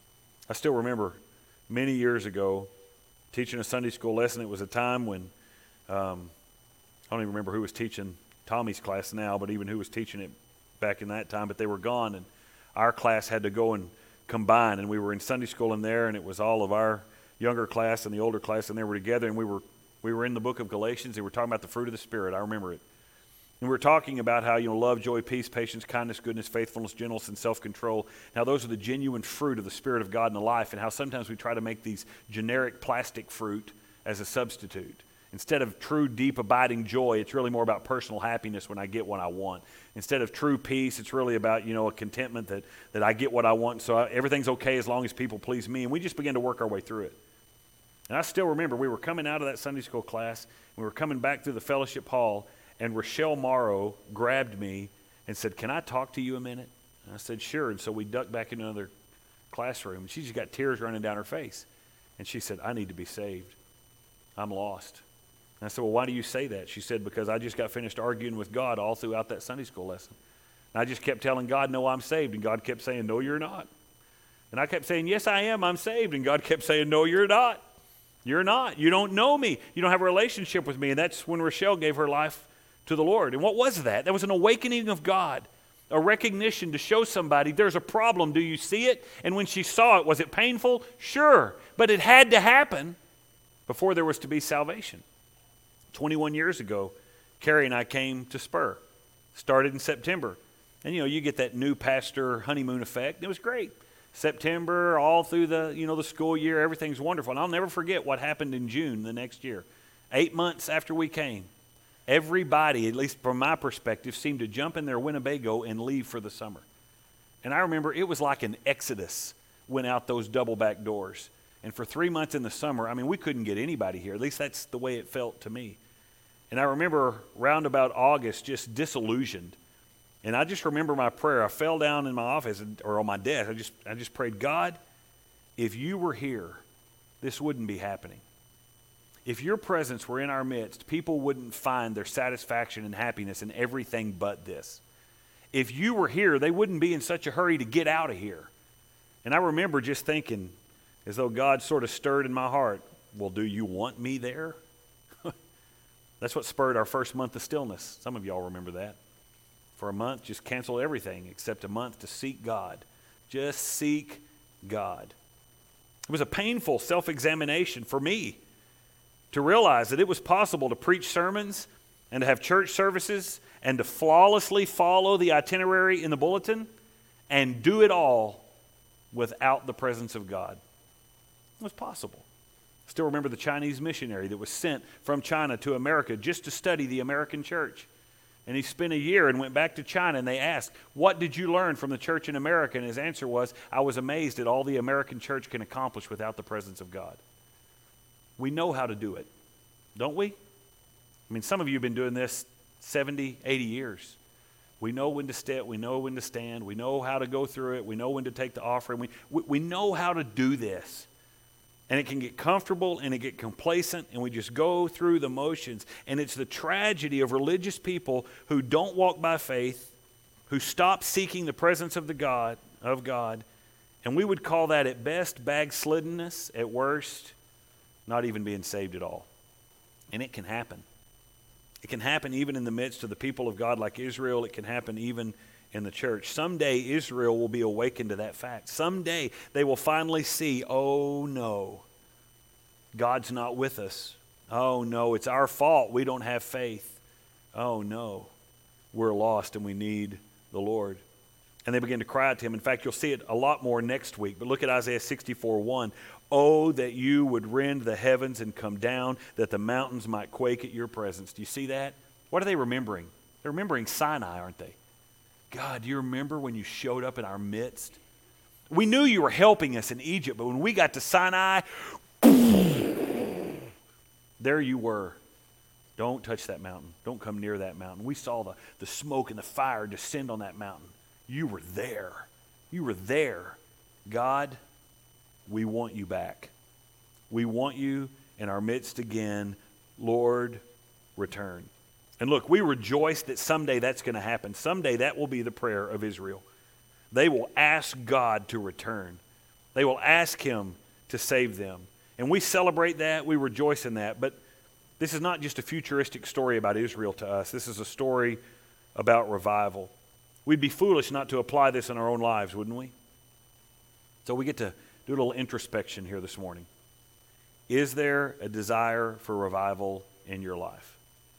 Speaker 1: I still remember many years ago teaching a Sunday school lesson. It was a time when um, I don't even remember who was teaching Tommy's class now, but even who was teaching it back in that time. But they were gone, and our class had to go and combine. And we were in Sunday school in there, and it was all of our younger class and the older class, and they were together. And we were we were in the book of Galatians. They were talking about the fruit of the Spirit. I remember it. And we were talking about how, you know, love, joy, peace, patience, kindness, goodness, faithfulness, gentleness, and self-control. Now, those are the genuine fruit of the Spirit of God in the life, and how sometimes we try to make these generic plastic fruit as a substitute. Instead of true, deep, abiding joy, it's really more about personal happiness when I get what I want. Instead of true peace, it's really about, you know, a contentment that, that I get what I want, so I, everything's okay as long as people please me. And we just began to work our way through it. And I still remember we were coming out of that Sunday school class, we were coming back through the fellowship hall, and Rochelle Morrow grabbed me and said, can I talk to you a minute? And I said, sure. And so we ducked back into another classroom, and she just got tears running down her face. And she said, I need to be saved. I'm lost. And I said, well, why do you say that? She said, because I just got finished arguing with God all throughout that Sunday school lesson. And I just kept telling God, no, I'm saved. And God kept saying, no, you're not. And I kept saying, yes, I am. I'm saved. And God kept saying, no, you're not. You're not. You don't know me. You don't have a relationship with me. And that's when Rochelle gave her life to the Lord. And what was that? That was an awakening of God, a recognition to show somebody there's a problem. Do you see it? And when she saw it, was it painful? Sure. But it had to happen before there was to be salvation. twenty-one years ago, Carrie and I came to Spur. Started in September. And, you know, you get that new pastor honeymoon effect. It was great. September, all through the, you know, the school year, everything's wonderful. And I'll never forget what happened in June the next year. Eight months after we came, everybody, at least from my perspective, seemed to jump in their Winnebago and leave for the summer. And I remember it was like an exodus went out those double back doors. And for three months in the summer, I mean, we couldn't get anybody here. At least that's the way it felt to me. And I remember round about August just disillusioned. And I just remember my prayer. I fell down in my office and, or on my desk. I just, I just prayed, God, if you were here, this wouldn't be happening. If your presence were in our midst, people wouldn't find their satisfaction and happiness in everything but this. If you were here, they wouldn't be in such a hurry to get out of here. And I remember just thinking, as though God sort of stirred in my heart, well, do you want me there? That's what spurred our first month of stillness. Some of y'all remember that. For a month, just cancel everything except a month to seek God. Just seek God. It was a painful self-examination for me to realize that it was possible to preach sermons and to have church services and to flawlessly follow the itinerary in the bulletin and do it all without the presence of God. It was possible. I still remember the Chinese missionary that was sent from China to America just to study the American church. And he spent a year and went back to China, and they asked, what did you learn from the church in America? And his answer was, I was amazed at all the American church can accomplish without the presence of God. We know how to do it, don't we? I mean, some of you have been doing this seventy, eighty years. We know when to step, we know when to stand, we know how to go through it, we know when to take the offering. We, we, we know how to do this. And it can get comfortable and it get complacent and we just go through the motions. And it's the tragedy of religious people who don't walk by faith, who stop seeking the presence of the God of God. And we would call that at best backsliddenness, at worst, not even being saved at all. And it can happen. It can happen even in the midst of the people of God like Israel. It can happen even in the church. Someday Israel will be awakened to that fact. Someday they will finally see, oh no, God's not with us. Oh no, it's our fault. We don't have faith. Oh no, we're lost and we need the Lord. And they began to cry out to him. In fact, you'll see it a lot more next week. But look at Isaiah sixty-four one. Oh, that you would rend the heavens and come down, that the mountains might quake at your presence. Do you see that? What are they remembering? They're remembering Sinai, aren't they? God, do you remember when you showed up in our midst? We knew you were helping us in Egypt, but when we got to Sinai, there you were. Don't touch that mountain. Don't come near that mountain. We saw the, the smoke and the fire descend on that mountain. You were there. You were there. God, we want you back. We want you in our midst again. Lord, return. And look, we rejoice that someday that's going to happen. Someday that will be the prayer of Israel. They will ask God to return. They will ask him to save them. And we celebrate that. We rejoice in that. But this is not just a futuristic story about Israel to us. This is a story about revival. We'd be foolish not to apply this in our own lives, wouldn't we? So we get to do a little introspection here this morning. Is there a desire for revival in your life?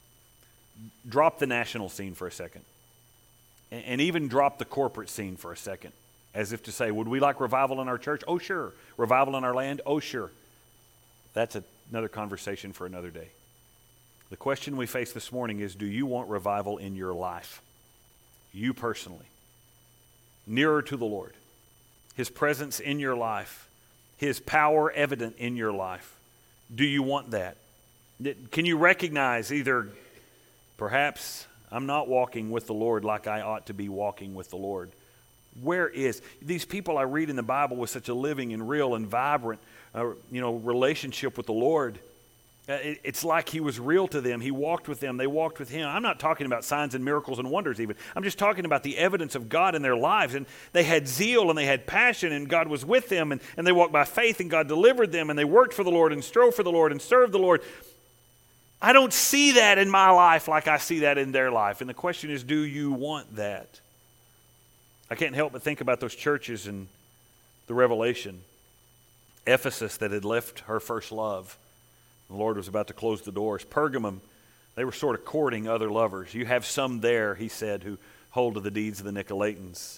Speaker 1: Drop the national scene for a second. And even drop the corporate scene for a second. As if to say, would we like revival in our church? Oh, sure. Revival in our land? Oh, sure. That's a, another conversation for another day. The question we face this morning is, do you want revival in your life? You personally. Nearer to the Lord. His presence in your life. His power evident in your life. Do you want that? Can you recognize either, perhaps I'm not walking with the Lord like I ought to be walking with the Lord? Where is these people I read in the Bible with such a living and real and vibrant uh, you know, relationship with the Lord? Uh, it, it's like he was real to them. He walked with them. They walked with him. I'm not talking about signs and miracles and wonders even. I'm just talking about the evidence of God in their lives. And they had zeal and they had passion and God was with them. And, and they walked by faith and God delivered them. And they worked for the Lord and strove for the Lord and served the Lord. I don't see that in my life like I see that in their life. And the question is, do you want that? I can't help but think about those churches in the Revelation. Ephesus that had left her first love. The Lord was about to close the doors. Pergamum, they were sort of courting other lovers. You have some there, he said, who hold to the deeds of the Nicolaitans.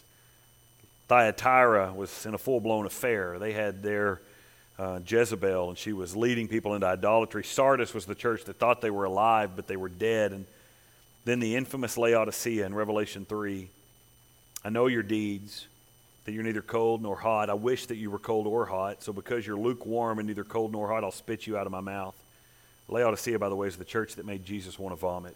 Speaker 1: Thyatira was in a full-blown affair. They had their uh, Jezebel, and she was leading people into idolatry. Sardis was the church that thought they were alive, but they were dead. And then the infamous Laodicea in Revelation three. I know your deeds, that you're neither cold nor hot. I wish that you were cold or hot. So because you're lukewarm and neither cold nor hot, I'll spit you out of my mouth. Laodicea, by the way, is the church that made Jesus want to vomit.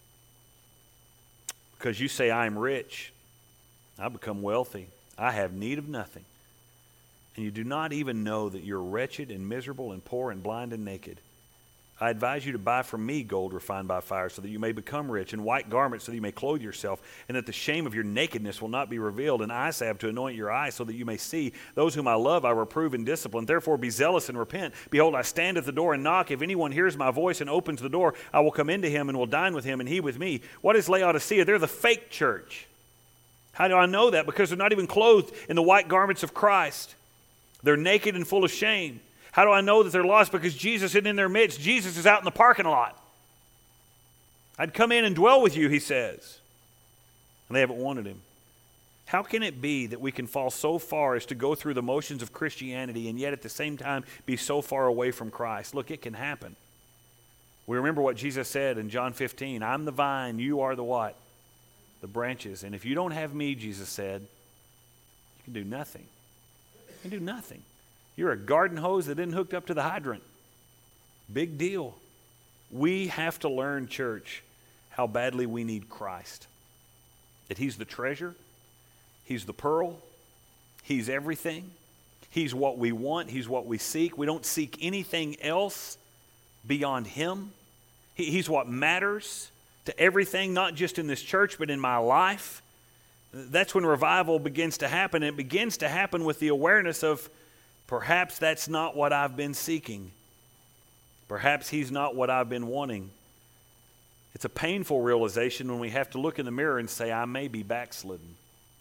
Speaker 1: Because you say, I am rich, I've become wealthy, I have need of nothing. And you do not even know that you're wretched and miserable and poor and blind and naked. I advise you to buy from me gold refined by fire so that you may become rich, and white garments so that you may clothe yourself, and that the shame of your nakedness will not be revealed, and eye salve to anoint your eyes so that you may see. Those whom I love I reprove and discipline. Therefore be zealous and repent. Behold, I stand at the door and knock. If anyone hears my voice and opens the door, I will come into him and will dine with him and he with me. What is Laodicea? They're the fake church. How do I know that? Because they're not even clothed in the white garments of Christ. They're naked and full of shame. How do I know that they're lost? Because Jesus isn't in their midst. Jesus is out in the parking lot. I'd come in and dwell with you, he says. And they haven't wanted him. How can it be that we can fall so far as to go through the motions of Christianity and yet at the same time be so far away from Christ? Look, it can happen. We remember what Jesus said in John fifteen. I'm the vine, you are the what? The branches. And if you don't have me, Jesus said, you can do nothing. You can do nothing. You're a garden hose that isn't hooked up to the hydrant. Big deal. We have to learn, church, how badly we need Christ. That he's the treasure. He's the pearl. He's everything. He's what we want. He's what we seek. We don't seek anything else beyond him. He, he's what matters to everything, not just in this church, but in my life. That's when revival begins to happen. It begins to happen with the awareness of perhaps that's not what I've been seeking. Perhaps he's not what I've been wanting. It's a painful realization when we have to look in the mirror and say, I may be backslidden.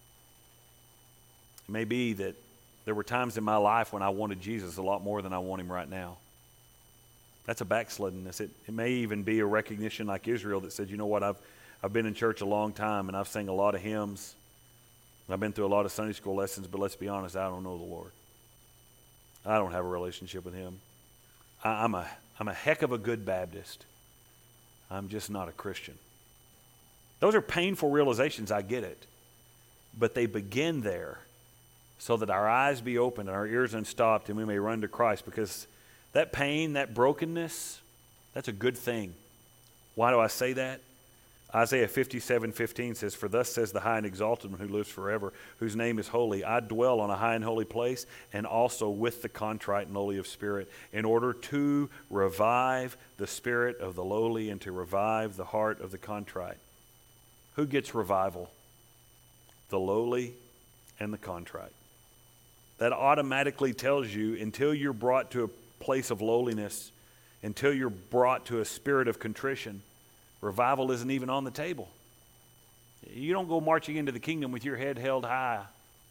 Speaker 1: It may be that there were times in my life when I wanted Jesus a lot more than I want him right now. That's a backsliddenness. It, it may even be a recognition like Israel that said, you know what, I've, I've been in church a long time and I've sang a lot of hymns. I've been through a lot of Sunday school lessons, but let's be honest, I don't know the Lord. I don't have a relationship with him. I, I'm a, I'm a heck of a good Baptist. I'm just not a Christian. Those are painful realizations, I get it. But they begin there so that our eyes be opened and our ears unstopped and we may run to Christ, because that pain, that brokenness, that's a good thing. Why do I say that? Isaiah fifty-seven fifteen says, "For thus says the high and exalted one who lives forever, whose name is holy. I dwell on a high and holy place, and also with the contrite and lowly of spirit, in order to revive the spirit of the lowly and to revive the heart of the contrite." Who gets revival? The lowly and the contrite. That automatically tells you, until you're brought to a place of lowliness, until you're brought to a spirit of contrition, revival isn't even on the table. You don't go marching into the kingdom with your head held high.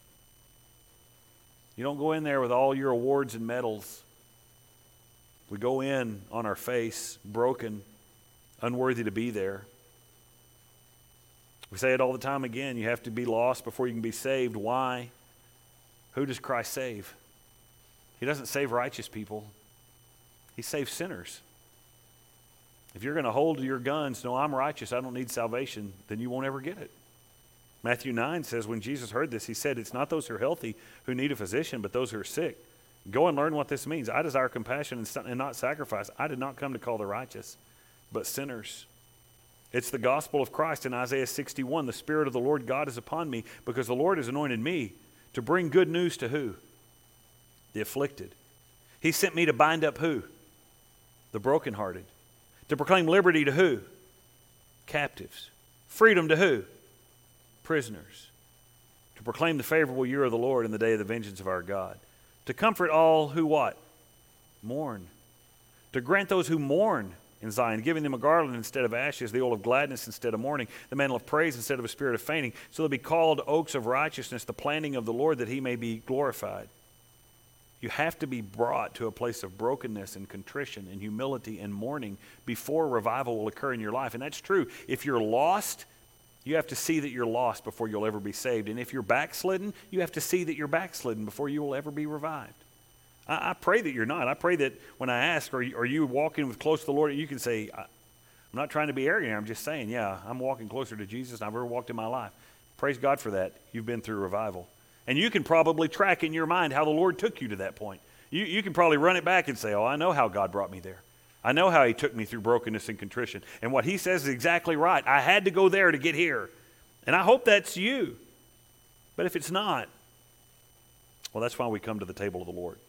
Speaker 1: You don't go in there with all your awards and medals. We go in on our face, broken, unworthy to be there. We say it all the time again, you have to be lost before you can be saved. Why? Who does Christ save? He doesn't save righteous people. He saves sinners. If you're going to hold to your guns, no, I'm righteous, I don't need salvation, then you won't ever get it. Matthew nine says, when Jesus heard this, he said, "It's not those who are healthy who need a physician, but those who are sick. Go and learn what this means. I desire compassion and not sacrifice. I did not come to call the righteous, but sinners." It's the gospel of Christ in Isaiah sixty-one. "The Spirit of the Lord God is upon me, because the Lord has anointed me to bring good news to" who? The afflicted. He sent me to bind up who? The brokenhearted. To proclaim liberty to who? Captives. Freedom to who? Prisoners. To proclaim the favorable year of the Lord and the day of the vengeance of our God. To comfort all who what? Mourn. To grant those who mourn in Zion, giving them a garland instead of ashes, the oil of gladness instead of mourning, the mantle of praise instead of a spirit of fainting, so they'll be called oaks of righteousness, the planting of the Lord, that he may be glorified. You have to be brought to a place of brokenness and contrition and humility and mourning before revival will occur in your life. And that's true. If you're lost, you have to see that you're lost before you'll ever be saved. And if you're backslidden, you have to see that you're backslidden before you will ever be revived. I, I pray that you're not. I pray that when I ask, are you, are you walking with close to the Lord, you can say, I'm not trying to be arrogant. I'm just saying, yeah, I'm walking closer to Jesus than I've ever walked in my life. Praise God for that. You've been through revival. And you can probably track in your mind how the Lord took you to that point. You, you can probably run it back and say, oh, I know how God brought me there. I know how he took me through brokenness and contrition. And what he says is exactly right. I had to go there to get here. And I hope that's you. But if it's not, well, that's why we come to the table of the Lord.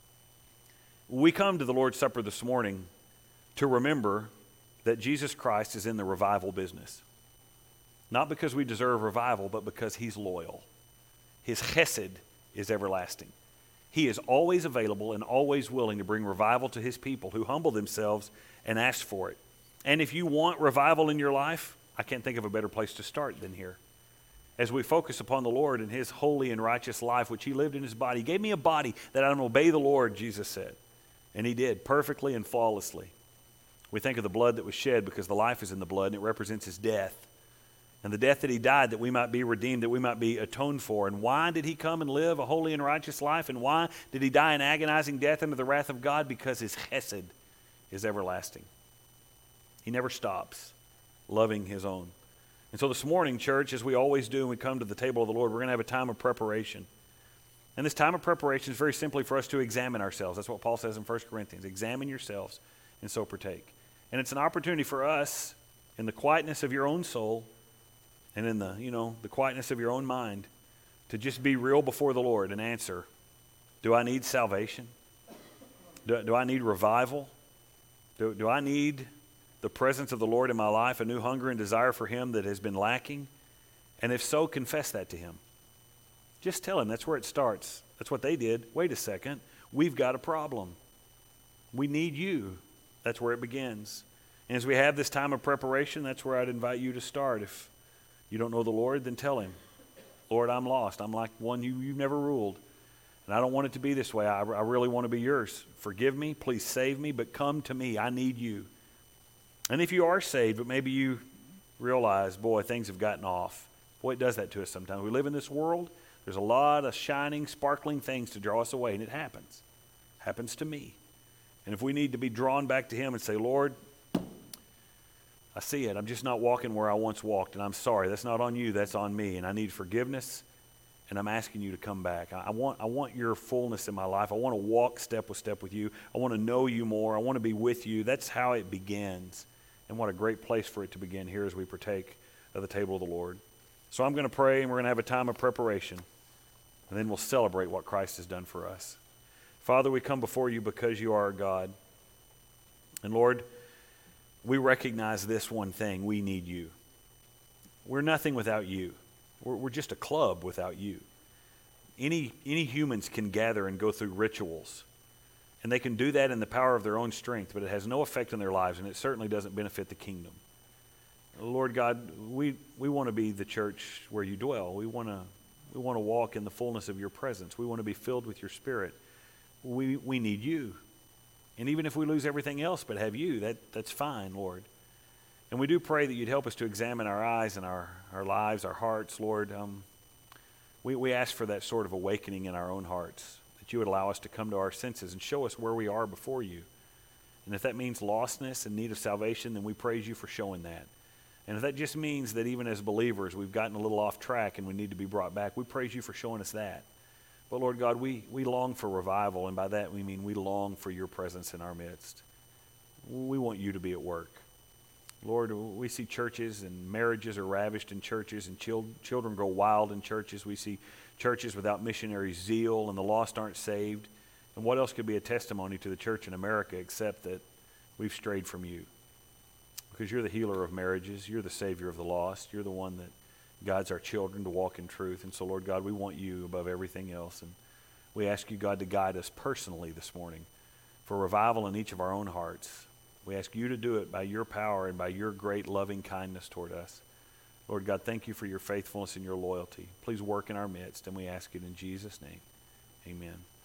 Speaker 1: We come to the Lord's Supper this morning to remember that Jesus Christ is in the revival business. Not because we deserve revival, but because he's loyal. His chesed is everlasting. He is always available and always willing to bring revival to his people who humble themselves and ask for it. And if you want revival in your life, I can't think of a better place to start than here. As we focus upon the Lord and his holy and righteous life, which he lived in his body. He gave me a body that I can obey the Lord, Jesus said. And he did, perfectly and flawlessly. We think of the blood that was shed because the life is in the blood, and it represents his death. And the death that he died, that we might be redeemed, that we might be atoned for. And why did he come and live a holy and righteous life? And why did he die an agonizing death under the wrath of God? Because his chesed is everlasting. He never stops loving his own. And so this morning, church, as we always do when we come to the table of the Lord, we're going to have a time of preparation. And this time of preparation is very simply for us to examine ourselves. That's what Paul says in First Corinthians. Examine yourselves and so partake. And it's an opportunity for us, in the quietness of your own soul, and in the, you know, the quietness of your own mind, to just be real before the Lord and answer, do I need salvation? Do, do I need revival? Do, do I need the presence of the Lord in my life, a new hunger and desire for him that has been lacking? And if so, confess that to him. Just tell him. That's where it starts. That's what they did. Wait a second. We've got a problem. We need you. That's where it begins. And as we have this time of preparation, that's where I'd invite you to start. If you don't know the Lord, then tell him, Lord, I'm lost. I'm like one you, you've never ruled. And I don't want it to be this way. I, I really want to be yours. Forgive me. Please save me. But come to me. I need you. And if you are saved, but maybe you realize, boy, things have gotten off. Boy, it does that to us sometimes. We live in this world. There's a lot of shining, sparkling things to draw us away, and it happens. Happens to me. And if we need to be drawn back to him and say, Lord, I see it. I'm just not walking where I once walked, and I'm sorry. That's not on you. That's on me, and I need forgiveness, and I'm asking you to come back. I, I want I want your fullness in my life. I want to walk step with step with you. I want to know you more. I want to be with you. That's how it begins, and what a great place for it to begin here as we partake of the table of the Lord. So I'm going to pray, and we're going to have a time of preparation, and then we'll celebrate what Christ has done for us. Father, we come before you because you are our God. And Lord, we recognize this one thing. We need you. We're nothing without you. We're, we're just a club without you. Any, any humans can gather and go through rituals, and they can do that in the power of their own strength, but it has no effect on their lives, and it certainly doesn't benefit the kingdom. Lord God, we, we want to be the church where you dwell. We want to we want to walk in the fullness of your presence. We want to be filled with your Spirit. We we need you. And even if we lose everything else but have you, that, that's fine, Lord. And we do pray that you'd help us to examine our eyes and our, our lives, our hearts, Lord. Um, we, we ask for that sort of awakening in our own hearts, that you would allow us to come to our senses and show us where we are before you. And if that means lostness and need of salvation, then we praise you for showing that. And if that just means that even as believers we've gotten a little off track and we need to be brought back, we praise you for showing us that. But Lord God, we, we long for revival, and by that we mean we long for your presence in our midst. We want you to be at work. Lord, we see churches and marriages are ravished in churches, and chil- children grow wild in churches. We see churches without missionary zeal, and the lost aren't saved. And what else could be a testimony to the church in America except that we've strayed from you? Because you're the healer of marriages. You're the Savior of the lost. You're the one that guides our children to walk in truth. And so, Lord God, we want you above everything else. And we ask you, God, to guide us personally this morning for revival in each of our own hearts. We ask you to do it by your power and by your great loving kindness toward us. Lord God, thank you for your faithfulness and your loyalty. Please work in our midst, and we ask it in Jesus' name. Amen.